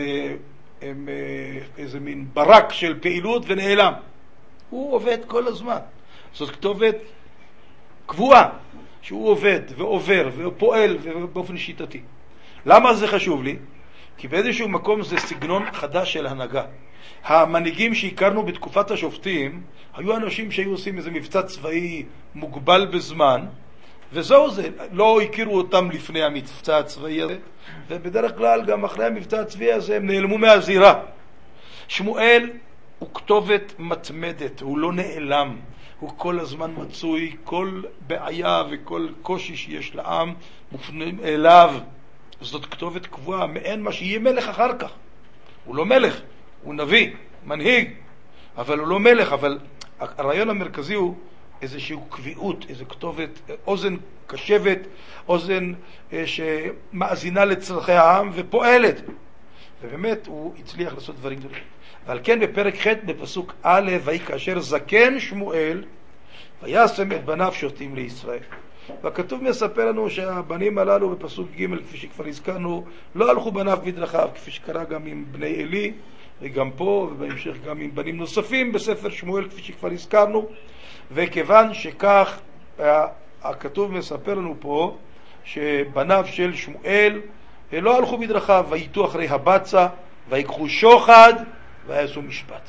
איזה מין ברק של פעילות ונעלם. הוא עובד כל הזמן. זאת כתובת קבועה שהוא עובד ועובר ופועל באופן שיטתי. למה זה חשוב לי? כי באיזשהו מקום זה סגנון חדש של הנהגה. המנהיגים שהכרנו בתקופת השופטים היו אנשים שהיו עושים איזה מבצע צבאי מוגבל בזמן, וזהו זה, לא הכירו אותם לפני המבצע הצבאי הזה, ובדרך כלל גם אחרי המבצע הצבאי הזה הם נעלמו מהזירה. שמואל הוא כתובת מתמדת, הוא לא נעלם, הוא כל הזמן מצוי, כל בעיה וכל קושי שיש לעם מופנים אליו. זאת כתובת קבועה, מעין מה שיהיה מלך אחר כך. הוא לא מלך, הוא נביא, מנהיג, אבל הוא לא מלך. אבל הרעיון המרכזי הוא איזושהי קביעות, איזו כתובת, אוזן קשבת, אוזן שמאזינה לצרכי העם ופועלת. ובאמת הוא הצליח לעשות דברים גדולים. ועל כן בפרק ח' בפסוק א', ויהי כאשר זקן שמואל וישם את בניו שותים לישראל. והכתוב מספר לנו שהבנים הללו בפסוק ג', כפי שכבר הזכרנו, לא הלכו בניו בדרכיו, כפי שקרה גם עם בני אלי וגם פה, ובהמשך גם עם בנים נוספים בספר שמואל, כפי שכבר הזכרנו, וכיוון שכך, הכתוב מספר לנו פה, שבניו של שמואל לא הלכו בדרכיו, וייתו אחרי הבצע, ויקחו שוחד, ויעשו משפט.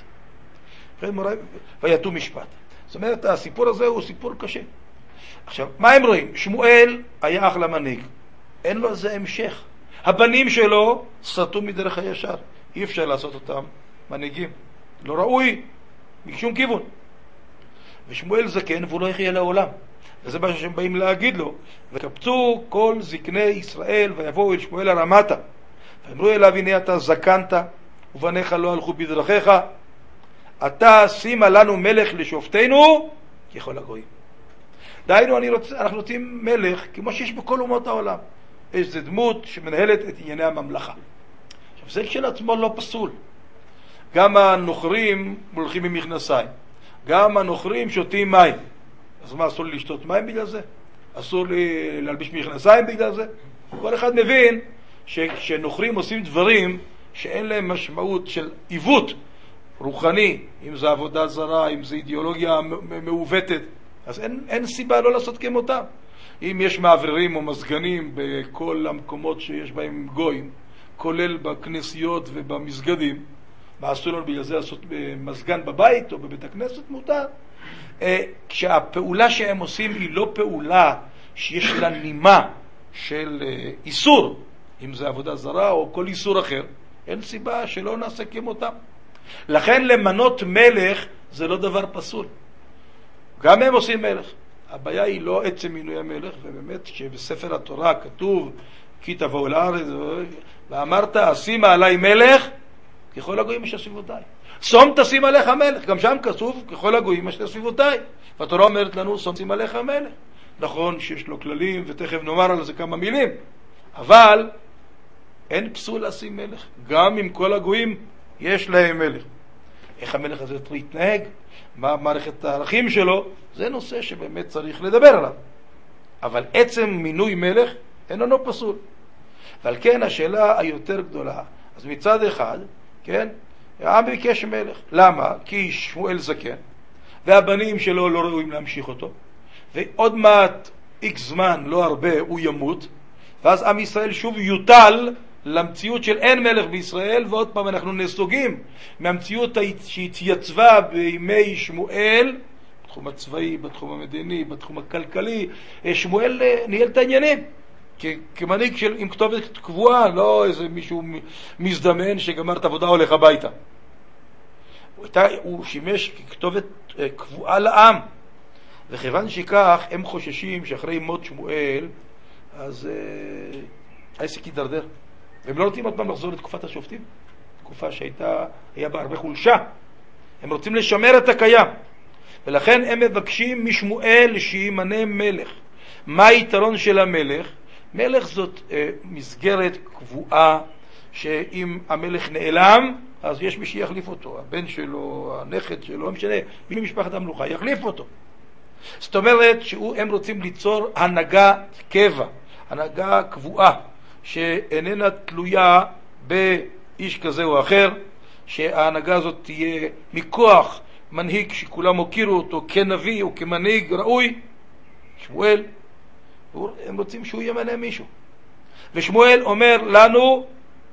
ויתו משפט. זאת אומרת, הסיפור הזה הוא סיפור קשה. עכשיו, מה הם רואים? שמואל היה אחלה מנהיג. אין לו איזה המשך. הבנים שלו סטו מדרך הישר. אי אפשר לעשות אותם מנהיגים. לא ראוי, משום כיוון. ושמואל זקן, והוא לא יחיה לעולם. וזה מה שהם באים להגיד לו. וקפצו כל זקני ישראל, ויבואו אל שמואל הרמתה. ואמרו אליו, הנה אתה זקנת, ובניך לא הלכו בדרכיך. אתה שימה לנו מלך לשופטנו, ככל הגויים. דהיינו, אני רוצה, אנחנו רוצים מלך, כמו שיש בכל אומות העולם. יש זה דמות שמנהלת את ענייני הממלכה. עכשיו, זה כשלעצמו לא פסול. גם הנוכרים הולכים במכנסיים. גם הנוכרים שותים מים. אז מה, אסור לי לשתות מים בגלל זה? אסור לי להלביש מכנסיים בגלל זה? כל אחד מבין שכשנוכרים עושים דברים שאין להם משמעות של עיוות רוחני, אם זה עבודה זרה, אם זה אידיאולוגיה מעוותת, אז אין, אין סיבה לא לעשות כמותם. אם יש מעברים או מזגנים בכל המקומות שיש בהם גויים, כולל בכנסיות ובמסגדים, מה אסור לנו בגלל זה לעשות מזגן בבית או בבית הכנסת? מותר. כשהפעולה שהם עושים היא לא פעולה שיש לה נימה של איסור, אם זה עבודה זרה או כל איסור אחר, אין סיבה שלא נעשה כמותם. לכן למנות מלך זה לא דבר פסול. גם הם עושים מלך. הבעיה היא לא עצם מינוי המלך, ובאמת שבספר התורה כתוב, כי תבואו לארץ, ואמרת, שימה עליי מלך, ככל הגויים אשר סביבותיי. שום תשים עליך מלך, גם שם כתוב, ככל הגויים אשר סביבותיי. והתורה אומרת לנו, שום תשים עליך מלך. נכון שיש לו כללים, ותכף נאמר על זה כמה מילים, אבל אין פסול לשים מלך. גם אם כל הגויים יש להם מלך. איך המלך הזה צריך להתנהג, מה מערכת הערכים שלו, זה נושא שבאמת צריך לדבר עליו. אבל עצם מינוי מלך אינו פסול. ועל כן השאלה היותר גדולה, אז מצד אחד, כן, העם ביקש מלך. למה? כי שמואל זקן, והבנים שלו לא ראויים להמשיך אותו, ועוד מעט איקס זמן, לא הרבה, הוא ימות, ואז עם ישראל שוב יוטל למציאות של אין מלך בישראל, ועוד פעם אנחנו נסוגים מהמציאות שהתייצבה בימי שמואל, בתחום הצבאי, בתחום המדיני, בתחום הכלכלי. שמואל ניהל את העניינים כמנהיג של, עם כתובת קבועה, לא איזה מישהו מזדמן שגמר את עבודה הולך הביתה. הוא, הייתה, הוא שימש ככתובת קבועה לעם, וכיוון שכך הם חוששים שאחרי מות שמואל אז אה, העסק יידרדר, והם לא רוצים עוד פעם לחזור לתקופת השופטים, תקופה שהייתה, היה בה הרבה חולשה. הם רוצים לשמר את הקיים, ולכן הם מבקשים משמואל שימנה מלך. מה היתרון של המלך? מלך זאת אה, מסגרת קבועה, שאם המלך נעלם אז יש מי שיחליף אותו, הבן שלו, הנכד שלו, משנה, מי משפחת המלוכה יחליף אותו. זאת אומרת שהם רוצים ליצור הנהגה קבע, הנהגה קבועה, שאיננה תלויה באיש כזה או אחר, שההנהגה הזאת תהיה מכוח מנהיג שכולם הוקירו אותו כנביא או כמנהיג ראוי. שמואל, הם רוצים שהוא ימנה מישהו. ושמואל אומר לנו,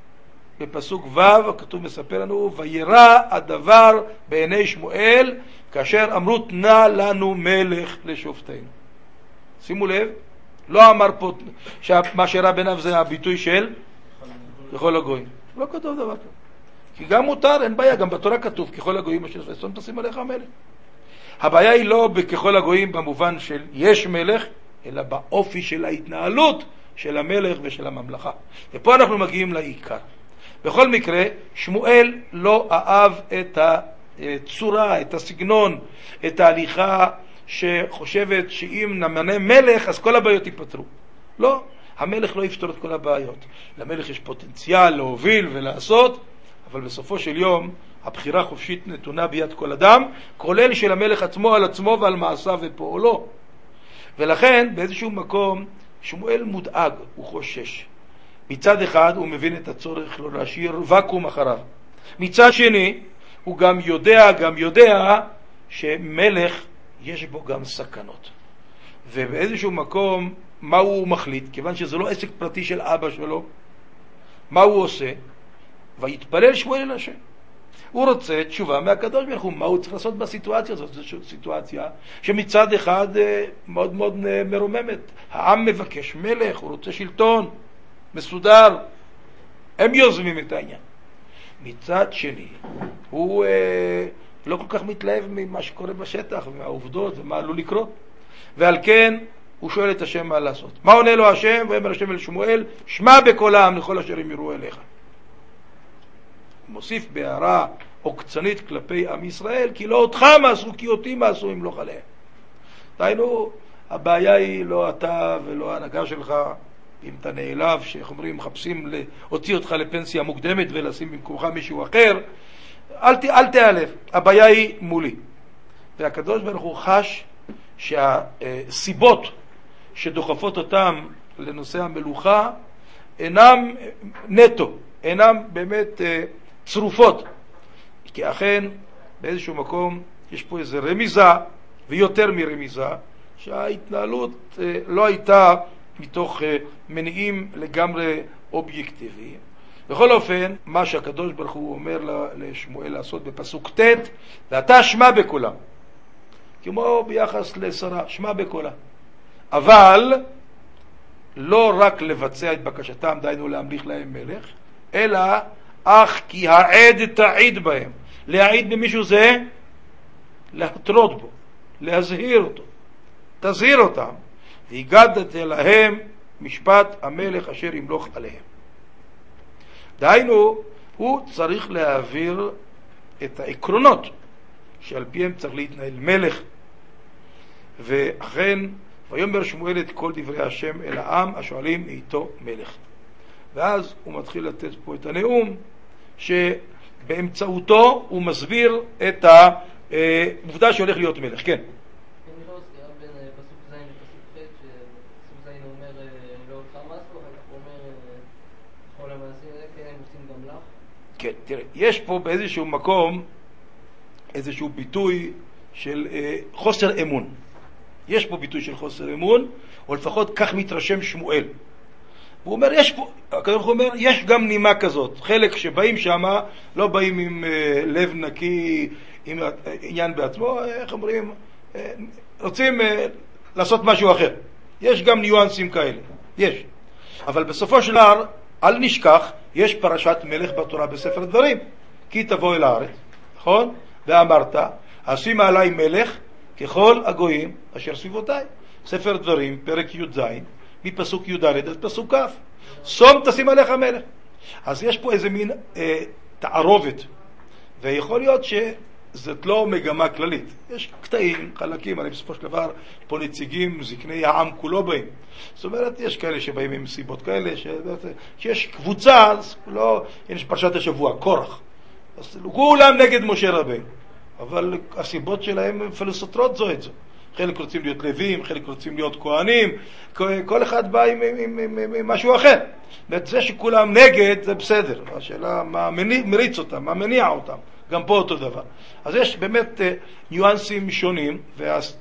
בפסוק ו' הכתוב מספר לנו, וירא הדבר בעיני שמואל, כאשר אמרו תנה לנו מלך לשופטנו. שימו לב, לא אמר פה שמה שראה בעיניו זה הביטוי של ככל הגויים. לא כתוב דבר כזה. כי גם מותר, אין בעיה, גם בתורה כתוב ככל הגויים אשר שום תשים עליך מלך. הבעיה היא לא בככל הגויים במובן של יש מלך, אלא באופי של ההתנהלות של המלך ושל הממלכה. ופה אנחנו מגיעים לעיקר. בכל מקרה, שמואל לא אהב את הצורה, את הסגנון, את ההליכה שחושבת שאם נמנה מלך אז כל הבעיות ייפתרו. לא, המלך לא יפתור את כל הבעיות. למלך יש פוטנציאל להוביל ולעשות, אבל בסופו של יום הבחירה חופשית נתונה ביד כל אדם, כולל של המלך עצמו על עצמו ועל מעשיו ופועלו. ולכן באיזשהו מקום שמואל מודאג, הוא חושש. מצד אחד הוא מבין את הצורך לא להשאיר וקום אחריו. מצד שני, הוא גם יודע, גם יודע שמלך יש בו גם סכנות. ובאיזשהו מקום, מה הוא מחליט? כיוון שזה לא עסק פרטי של אבא שלו, מה הוא עושה? ויתפלל שמואל אל השם. הוא רוצה תשובה מהקדוש ברוך הוא, מה הוא צריך לעשות בסיטואציה הזאת? זו סיטואציה שמצד אחד מאוד מאוד מרוממת. העם מבקש מלך, הוא רוצה שלטון מסודר, הם יוזמים את העניין. מצד שני, הוא אה, לא כל כך מתלהב ממה שקורה בשטח, ומהעובדות, ומה עלול לקרות. ועל כן, הוא שואל את השם מה לעשות. מה עונה לו השם? ואומר השם אל שמואל, שמע בקול העם לכל אשר יאמרו אליך. מוסיף בהערה עוקצנית כלפי עם ישראל, כי לא אותך מעשו, כי אותי מעשו ימלוך עליהם. דהיינו, הבעיה היא לא אתה ולא ההנהגה שלך, אם אתה נעלב, שאיך אומרים, מחפשים להוציא אותך לפנסיה מוקדמת ולשים במקומך מישהו אחר, אל, ת, אל תיעלב, הבעיה היא מולי. והקדוש ברוך הוא חש שהסיבות שדוחפות אותם לנושא המלוכה אינם נטו, אינם באמת צרופות, כי אכן באיזשהו מקום יש פה איזו רמיזה ויותר מרמיזה שההתנהלות לא הייתה מתוך מניעים לגמרי אובייקטיביים. בכל אופן, מה שהקדוש ברוך הוא אומר לשמואל לעשות בפסוק ט', ואתה שמע בקולה, כמו ביחס לשרה, שמע בקולה, אבל לא רק לבצע את בקשתם, דיינו להמליך להם מלך, אלא אך כי העד תעיד בהם. להעיד במישהו זה להתרות בו, להזהיר אותו, תזהיר אותם, והגדת להם משפט המלך אשר ימלוך עליהם. דהיינו, הוא צריך להעביר את העקרונות שעל פיהם צריך להתנהל מלך. ואכן, ויאמר שמואל את כל דברי השם אל העם השואלים איתו מלך. ואז הוא מתחיל לתת פה את הנאום שבאמצעותו הוא מסביר את העובדה שהולך להיות מלך. כן. כן, תראה, יש פה באיזשהו מקום איזשהו ביטוי של אה, חוסר אמון. יש פה ביטוי של חוסר אמון, או לפחות כך מתרשם שמואל. הוא אומר, יש פה, הקדוש אומר, יש גם נימה כזאת. חלק שבאים שמה, לא באים עם אה, לב נקי, עם עניין בעצמו, איך אומרים, אה, רוצים אה, לעשות משהו אחר. יש גם ניואנסים כאלה, יש. אבל בסופו של דבר, אל נשכח, יש פרשת מלך בתורה בספר דברים. כי תבוא אל הארץ, נכון? ואמרת, אשימה עליי מלך ככל הגויים אשר סביבותיי. ספר דברים, פרק י"ז, מפסוק י"ד עד פסוק כ'. שום תשים עליך מלך. אז יש פה איזה מין אה, תערובת, ויכול להיות שזאת לא מגמה כללית. יש קטעים, חלקים, אני בסופו של דבר פה נציגים, זקני העם כולו באים. זאת אומרת, יש כאלה שבאים עם סיבות כאלה, ש... שיש קבוצה, לא, יש פרשת השבוע, קורח. אז כולם נגד משה רבינו, אבל הסיבות שלהם פלסטרות זו את זו. חלק רוצים להיות לווים, חלק רוצים להיות כהנים, כל אחד בא עם, עם, עם, עם, עם משהו אחר. וזה שכולם נגד זה בסדר, השאלה מה מריץ אותם, מה מניע אותם, גם פה אותו דבר. אז יש באמת ניואנסים שונים, ואז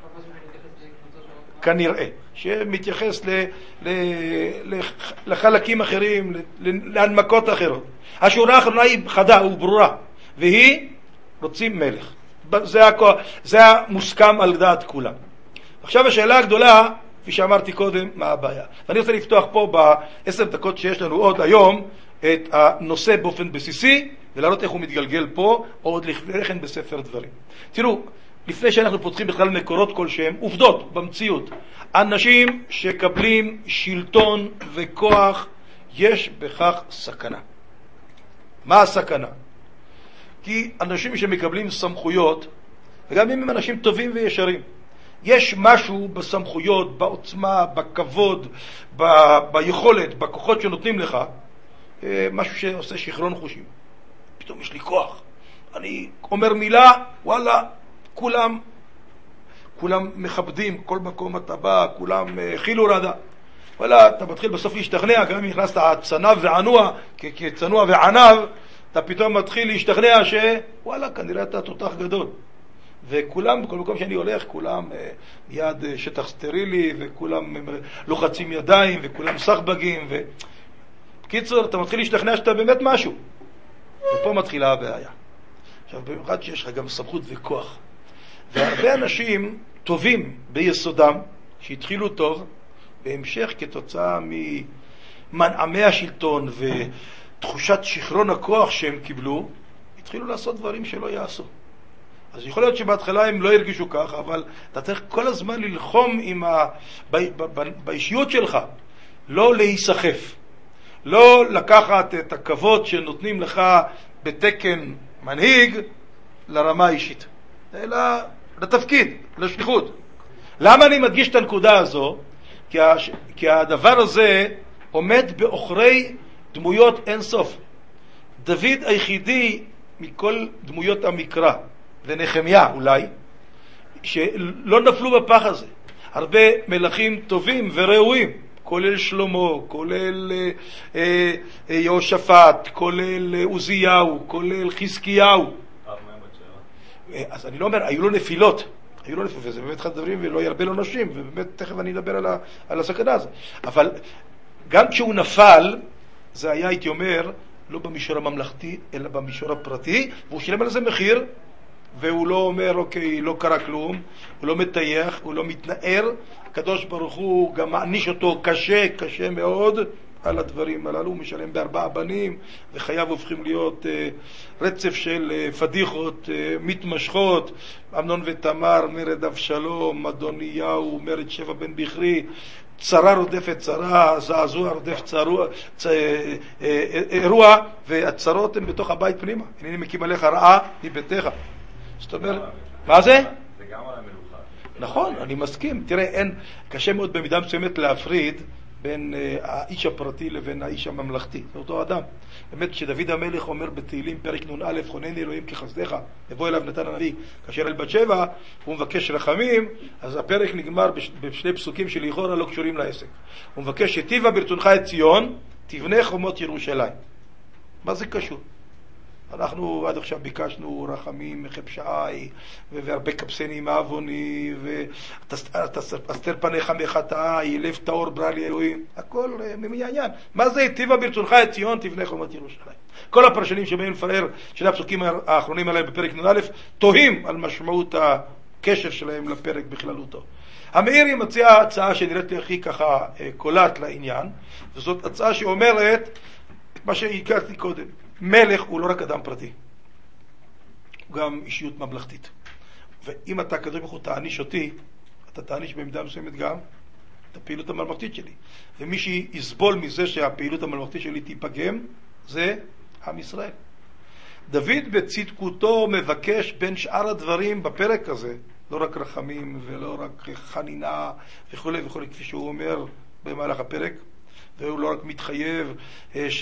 כנראה שמתייחס ל, ל, ל, לחלקים אחרים, להנמקות אחרות. השורה האחרונה היא חדה וברורה, והיא רוצים מלך. זה, זה המוסכם על דעת כולם. עכשיו השאלה הגדולה, כפי שאמרתי קודם, מה הבעיה? ואני רוצה לפתוח פה בעשר דקות שיש לנו עוד היום את הנושא באופן בסיסי, ולראות איך הוא מתגלגל פה, או עוד לפני כן בספר דברים. תראו, לפני שאנחנו פותחים בכלל מקורות כלשהם, עובדות במציאות. אנשים שקבלים שלטון וכוח, יש בכך סכנה. מה הסכנה? כי אנשים שמקבלים סמכויות, וגם אם הם אנשים טובים וישרים, יש משהו בסמכויות, בעוצמה, בכבוד, ב- ביכולת, בכוחות שנותנים לך, משהו שעושה שכרון חושים. פתאום יש לי כוח. אני אומר מילה, וואלה, כולם, כולם מכבדים, כל מקום אתה בא, כולם חילו רדה. וואלה, אתה מתחיל בסוף להשתכנע, גם אם נכנסת צנב וענוע, כצנוע וענב, אתה פתאום מתחיל להשתכנע שוואלה, כנראה אתה תותח גדול. וכולם, בכל מקום שאני הולך, כולם יד שטח סטרילי, וכולם לוחצים ידיים, וכולם סחבגים, ו... קיצור, אתה מתחיל להשתכנע שאתה באמת משהו. ופה מתחילה הבעיה. עכשיו, במיוחד שיש לך גם סמכות וכוח. והרבה אנשים טובים ביסודם, שהתחילו טוב, בהמשך כתוצאה ממנעמי השלטון ותחושת שחרון הכוח שהם קיבלו, התחילו לעשות דברים שלא יעשו. אז יכול להיות שבהתחלה הם לא הרגישו כך, אבל אתה צריך כל הזמן ללחום עם ה... ב... ב... ב... באישיות שלך, לא להיסחף, לא לקחת את הכבוד שנותנים לך בתקן מנהיג לרמה האישית, אלא לתפקיד, לשליחות. למה אני מדגיש את הנקודה הזו? כי, הש... כי הדבר הזה עומד באחרי דמויות אין סוף. דוד היחידי מכל דמויות המקרא, ונחמיה אולי, שלא נפלו בפח הזה. הרבה מלכים טובים וראויים, כולל שלמה, כולל אה, אה, יהושפט, כולל אה, עוזיהו, כולל חזקיהו. אז אני לא אומר, היו לו נפילות, היו לו נפילות, וזה באמת אחד הדברים, ולא ירבה לו נשים, ובאמת תכף אני אדבר על, ה, על הסכנה הזאת. אבל גם כשהוא נפל, זה היה, הייתי אומר, לא במישור הממלכתי, אלא במישור הפרטי, והוא שילם על זה מחיר, והוא לא אומר, אוקיי, לא קרה כלום, הוא לא מתייח, הוא לא מתנער, הקדוש ברוך הוא גם מעניש אותו קשה, קשה מאוד על הדברים הללו, הוא משלם בארבעה בנים, וחייו הופכים להיות אה, רצף של אה, פדיחות אה, מתמשכות, אמנון ותמר, מרד אבשלום, אדוניהו, מרד שבע בן בכרי, צרה רודפת צרה, זעזוע רודף צרוע, צ... אירוע, והצרות הן בתוך הבית פנימה. אני מקים עליך רעה מביתך. זאת אומרת, מה זה? זה גם על המלוכה. נכון, אני מסכים. תראה, אין, קשה מאוד במידה מסוימת להפריד בין uh, האיש הפרטי לבין האיש הממלכתי. זה אותו אדם. באמת, כשדוד המלך אומר בתהילים פרק נ"א, חונני אלוהים כחסדך, יבוא אליו נתן הנביא, כאשר אל בת שבע, הוא מבקש רחמים, אז הפרק נגמר בש, בשני פסוקים שלכאורה לא קשורים לעסק. הוא מבקש שתיבא ברצונך את ציון, תבנה חומות ירושלים. מה זה קשור? אנחנו עד עכשיו ביקשנו רחמים מחפשעי, והרבה קפסני מעווני, ואסתר פניך מחטאי, לב טהור ברא לי אלוהים, הכל ממעניין. מה זה תיבא ברצונך את ציון, תבנה חומות ירושלים? כל הפרשנים שבאים לפרר שני הפסוקים האחרונים עליהם בפרק נ"א, תוהים על משמעות הקשר שלהם לפרק בכללותו. המאירי מציע הצעה שנראית לי הכי ככה קולט לעניין, וזאת הצעה שאומרת מה שהכרתי קודם. מלך הוא לא רק אדם פרטי, הוא גם אישיות ממלכתית. ואם אתה כזה ברוך הוא תעניש אותי, אתה תעניש במידה מסוימת גם את הפעילות הממלכתית שלי. ומי שיסבול מזה שהפעילות הממלכתית שלי תיפגם, זה עם ישראל. דוד בצדקותו מבקש בין שאר הדברים בפרק הזה, לא רק רחמים ולא רק חנינה וכו' וכו', כפי שהוא אומר במהלך הפרק, והוא לא רק מתחייב ש,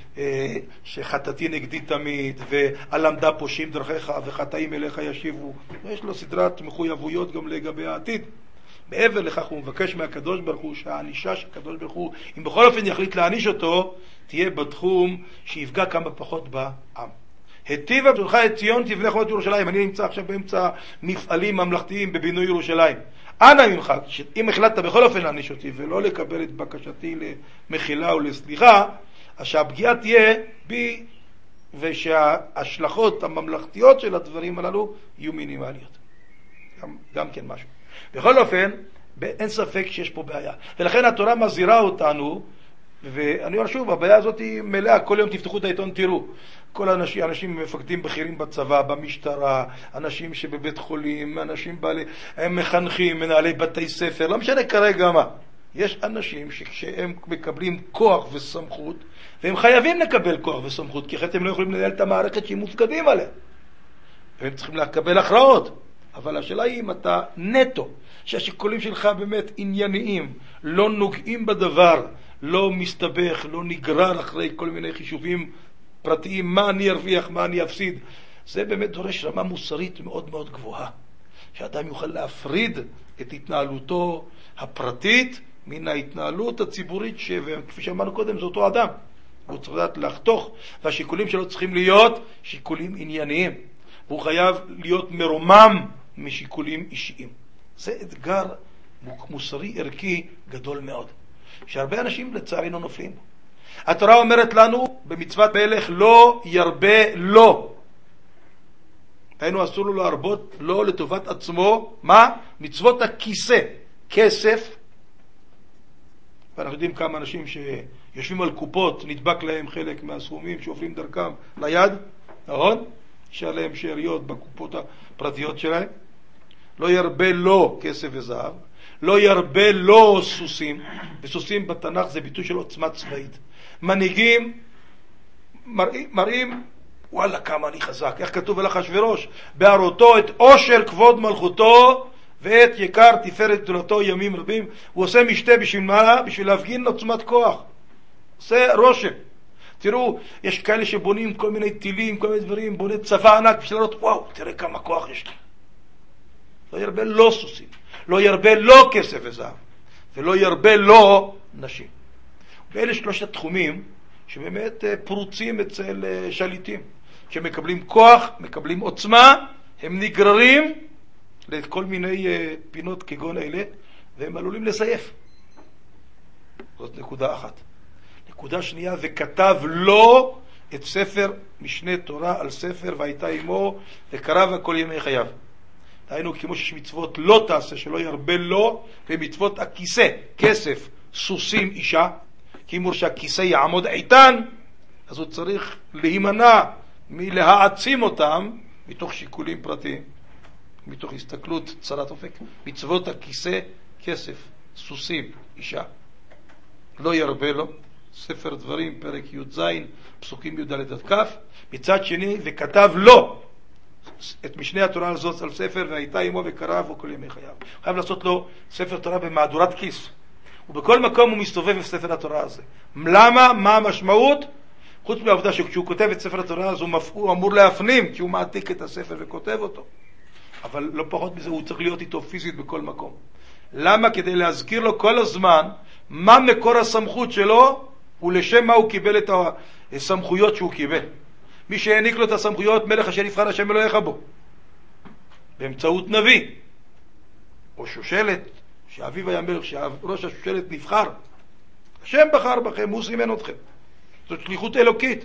שחטאתי נגדי תמיד, ועלמדה פושעים דרכיך וחטאים אליך ישיבו. יש לו סדרת מחויבויות גם לגבי העתיד. מעבר לכך הוא מבקש מהקדוש ברוך הוא שהענישה של הקדוש ברוך הוא, אם בכל אופן יחליט להעניש אותו, תהיה בתחום שיפגע כמה פחות בעם. היטיבה ברצונך את ציון, תבנה חומות ירושלים. אני נמצא עכשיו באמצע מפעלים ממלכתיים בבינוי ירושלים. אנא ממך, אם החלטת בכל אופן להעניש אותי ולא לקבל את בקשתי למחילה ולסליחה, אז שהפגיעה תהיה בי, ושההשלכות הממלכתיות של הדברים הללו יהיו מינימליות. גם, גם כן משהו. בכל אופן, אין ספק שיש פה בעיה. ולכן התורה מזהירה אותנו, ואני אומר שוב, הבעיה הזאת היא מלאה. כל יום תפתחו את העיתון, תראו. כל אנשים, אנשים מפקדים בכירים בצבא, במשטרה, אנשים שבבית חולים, אנשים בעלי, הם מחנכים, מנהלי בתי ספר, לא משנה כרגע מה. יש אנשים שכשהם מקבלים כוח וסמכות, והם חייבים לקבל כוח וסמכות, כי אחרת הם לא יכולים לנהל את המערכת שהם מופקדים עליה. והם צריכים לקבל הכרעות. אבל השאלה היא אם אתה נטו, שהשיקולים שלך באמת ענייניים, לא נוגעים בדבר, לא מסתבך, לא נגרר אחרי כל מיני חישובים פרטיים, מה אני ארוויח, מה אני אפסיד. זה באמת דורש רמה מוסרית מאוד מאוד גבוהה. שאדם יוכל להפריד את התנהלותו הפרטית מן ההתנהלות הציבורית, וכפי שאמרנו קודם, זה אותו אדם. הוא צריך לדעת לחתוך, והשיקולים שלו צריכים להיות שיקולים ענייניים, והוא חייב להיות מרומם משיקולים אישיים. זה אתגר מוסרי ערכי גדול מאוד, שהרבה אנשים לצערנו נופלים בו. התורה אומרת לנו במצוות מלך לא ירבה לא. היינו אסור לו להרבות לא לטובת עצמו. מה? מצוות הכיסא, כסף. ואנחנו יודעים כמה אנשים שיושבים על קופות, נדבק להם חלק מהסכומים שעוברים דרכם ליד, נכון? נשאר להם שאריות בקופות הפרטיות שלהם. לא ירבה לא כסף וזהב, לא ירבה לא סוסים, וסוסים בתנ"ך זה ביטוי של עוצמה צבאית. מנהיגים מראים, מראים וואלה כמה אני חזק. איך כתוב על אחשוורוש? בהראותו את עושר כבוד מלכותו ואת יקר תפארת גדולתו ימים רבים. הוא עושה משתה בשביל מה? בשביל להפגין עוצמת כוח. עושה רושם. תראו, יש כאלה שבונים כל מיני טילים, כל מיני דברים, בונה צבא ענק בשביל לראות, וואו, תראה כמה כוח יש לי. לא ירבה לא סוסים, לא ירבה לא כסף וזהב, ולא ירבה לא נשים. ואלה שלושת התחומים שבאמת פרוצים אצל שליטים, שמקבלים כוח, מקבלים עוצמה, הם נגררים לכל מיני פינות כגון אלה, והם עלולים לזייף. זאת נקודה אחת. נקודה שנייה, וכתב לו את ספר משנה תורה על ספר, והייתה עמו וקרא כל ימי חייו. היינו כמו שיש מצוות לא תעשה, שלא ירבה לו, ומצוות הכיסא, כסף, סוסים, אישה, כי אם הוא שהכיסא יעמוד איתן, אז הוא צריך להימנע מלהעצים אותם מתוך שיקולים פרטיים, מתוך הסתכלות צרת אופק. מצוות הכיסא, כסף, סוסים, אישה, לא ירבה לו. ספר דברים, פרק י"ז, פסוקים י"ד עד כ'. מצד שני, וכתב לו את משנה התורה הזאת על ספר, והייתה עמו וקרא בו כל ימי חייו. חייב לעשות לו ספר תורה במהדורת כיס, ובכל מקום הוא מסתובב עם ספר התורה הזה. למה? מה המשמעות? חוץ מהעובדה שכשהוא כותב את ספר התורה אז הוא אמור להפנים, כי הוא מעתיק את הספר וכותב אותו, אבל לא פחות מזה, הוא צריך להיות איתו פיזית בכל מקום. למה? כדי להזכיר לו כל הזמן מה מקור הסמכות שלו ולשם מה הוא קיבל את הסמכויות שהוא קיבל. מי שהעניק לו את הסמכויות, מלך אשר יבחר השם אלוהיך בו, באמצעות נביא או שושלת, שאביו היה מלך, שראש השושלת נבחר, השם בחר בכם, הוא סימן אתכם. זאת שליחות אלוקית.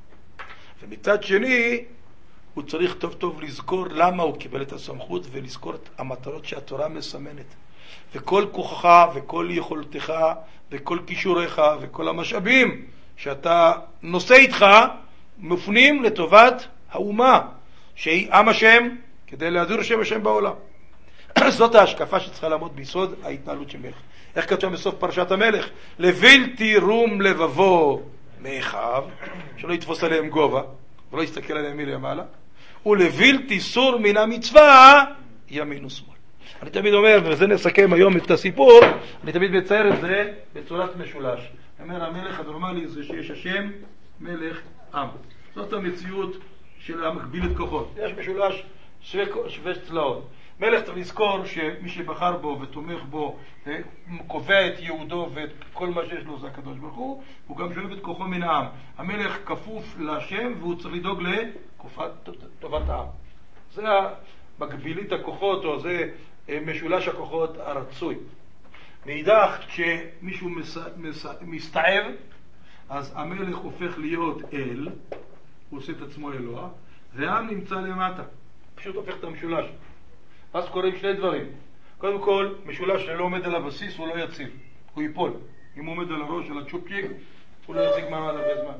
ומצד שני הוא צריך טוב טוב לזכור למה הוא קיבל את הסמכות, ולזכור את המטרות שהתורה מסמנת. וכל כוחך וכל יכולתך וכל כישוריך וכל המשאבים שאתה נושא איתך מופנים לטובת האומה שהיא עם השם, כדי להדיר שם השם בעולם. זאת ההשקפה שצריכה לעמוד ביסוד ההתנהלות של מלך. איך כתוב בסוף פרשת המלך? לבלתי רום לבבו מאחיו, שלא יתפוס עליהם גובה ולא יסתכל עליהם מלמעלה, ולבלתי סור מן המצווה ימין ושמאל. אני תמיד אומר, וזה נסכם היום את הסיפור, אני תמיד מצייר את זה בצורת משולש. אומר, המלך הנורמלי זה שיש השם, מלך, עם. זאת המציאות של המקביל את כוחות. יש משולש שווה צלעות. מלך צריך לזכור שמי שבחר בו ותומך בו וקובע את יהודו ואת כל מה שיש לו זה הקדוש ברוך הוא, הוא גם שואב את כוחו מן העם. המלך כפוף להשם והוא צריך לדאוג לטובת העם. זה המקבילית הכוחות, או זה משולש הכוחות הרצוי. מאידך, כשמישהו מסתעב, אז המלך הופך להיות אל, הוא עושה את עצמו אלוה, והעם נמצא למטה, פשוט הופך את המשולש. אז קוראים שני דברים. קודם כל, משולש שלא עומד על הבסיס הוא לא יציב, הוא ייפול. אם הוא עומד על הראש, על הצ'ופצ'יק, הוא לא יציג מעמד הרבה זמן.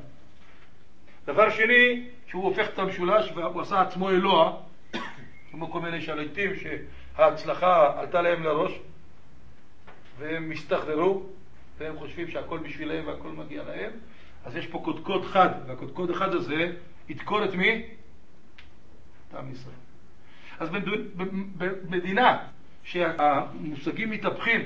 דבר שני, שהוא הופך את המשולש והוא עשה עצמו אלוה, כמו כל מיני שליטים שההצלחה עלתה להם לראש, והם מסתחררו, והם חושבים שהכל בשבילהם והכל מגיע להם. אז יש פה קודקוד חד, והקודקוד אחד הזה ידקור את מי? את עם ישראל. אז במדינה שהמושגים מתהפכים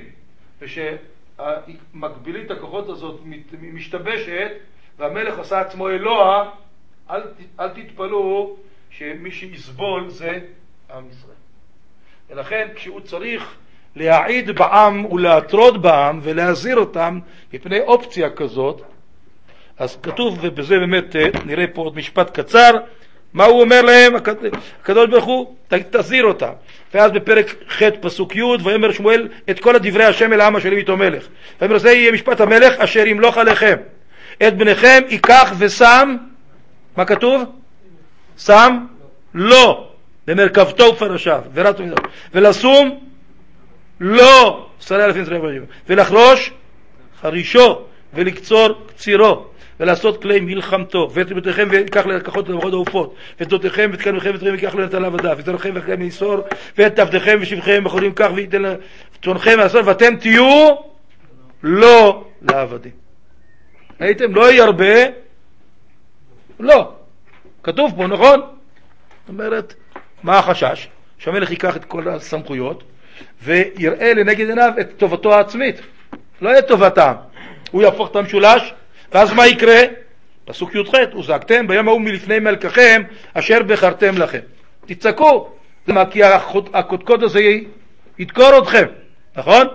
ושמקבילית הכוחות הזאת משתבשת והמלך עשה עצמו אלוה, אל, אל תתפלו שמי שיסבול זה עם ישראל. ולכן כשהוא צריך להעיד בעם ולהטרוד בעם ולהזהיר אותם מפני אופציה כזאת, אז כתוב, ובזה באמת נראה פה עוד משפט קצר, מה הוא אומר להם? הקדוש ברוך הוא, תזהיר אותם. ואז בפרק ח' פסוק י' ויאמר שמואל את כל הדברי השם אל העם אשר איתו מלך. ויאמר זה יהיה משפט המלך אשר ימלוך עליכם. את בניכם ייקח ושם, מה כתוב? שם? לא. במרכבתו ופרשיו. ולשום? לא. שרי אלפים שרי אלפים. ולחרוש? חרישו. ולקצור קצירו. ולעשות כלי מלחמתו, ואת בתיכם ויקח לקחות למחוד העופות, ואת דותיכם ואת כאן וכם ותכם ויקח לנטל לעבדה, ואת זרעכם וכם לאסור, ואת תבדיכם ושבכם בחורים כך וייתן לתונכם לעשות, ואתם תהיו לא לעבדים. הייתם לא ירבה, לא. כתוב פה, נכון? זאת אומרת, מה החשש? שהמלך ייקח את כל הסמכויות, ויראה לנגד עיניו את טובתו העצמית. לא יהיה טובתם. הוא יהפוך את המשולש, ואז מה יקרה? פסוק י"ח, וזעקתם ביום ההוא מלפני מלככם אשר בחרתם לכם. תצעקו, למה? כי הקודקוד הזה ידקור אתכם, נכון?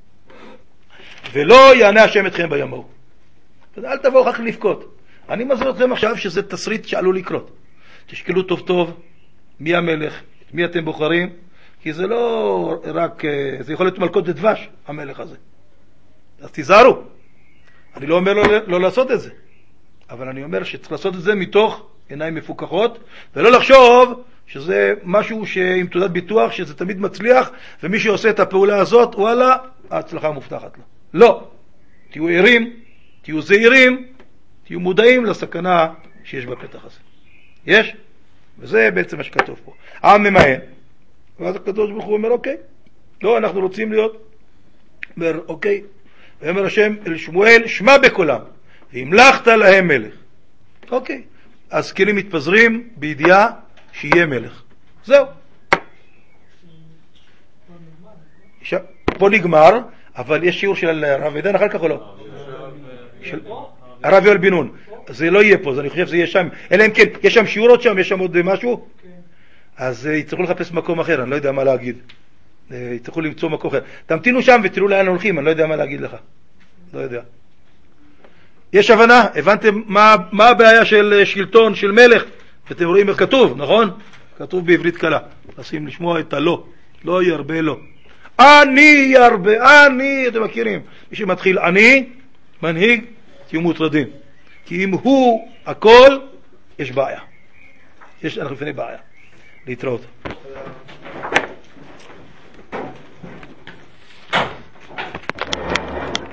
ולא יענה השם אתכם ביום ההוא. אל תבואו אחר כך לבכות. אני מזהיר אתכם עכשיו שזה תסריט שעלול לקרות. תשקלו טוב טוב מי המלך, מי אתם בוחרים, כי זה לא רק, זה יכול להיות מלכות ודבש, המלך הזה. אז תיזהרו. אני לא אומר לא, לא לעשות את זה, אבל אני אומר שצריך לעשות את זה מתוך עיניים מפוקחות, ולא לחשוב שזה משהו שעם תעודת ביטוח, שזה תמיד מצליח, ומי שעושה את הפעולה הזאת, וואלה, ההצלחה מובטחת לו. לא. תהיו ערים, תהיו זהירים, תהיו מודעים לסכנה שיש בפתח הזה. יש? וזה בעצם מה שכתוב פה. העם ממהן, ואז הקדוש ברוך הוא אומר, אוקיי, לא, אנחנו רוצים להיות, אומר, אוקיי, ואומר השם אל שמואל, שמע בקולם, והמלכת להם מלך. אוקיי, אז כלים מתפזרים בידיעה שיהיה מלך. זהו. פה נגמר, אבל יש שיעור של הרב עידן אחר כך או לא? של הרב יואל בן נון. זה לא יהיה פה, אז אני חושב שזה יהיה שם. אלא אם כן, יש שם שיעור עוד שם, יש שם עוד משהו? אז יצטרכו לחפש מקום אחר, אני לא יודע מה להגיד. יצטרכו למצוא מקום אחר. תמתינו שם ותראו לאן הולכים, אני לא יודע מה להגיד לך. לא יודע. יש הבנה? הבנתם מה, מה הבעיה של שלטון, של מלך? ואתם רואים איך כתוב, נכון? כתוב בעברית קלה. נשים לשמוע את הלא. לא ירבה לא. אני ירבה, אני, אתם מכירים. מי שמתחיל אני, מנהיג, תהיו מוטרדים. כי אם הוא הכל, יש בעיה. יש, אנחנו לפני בעיה. להתראות.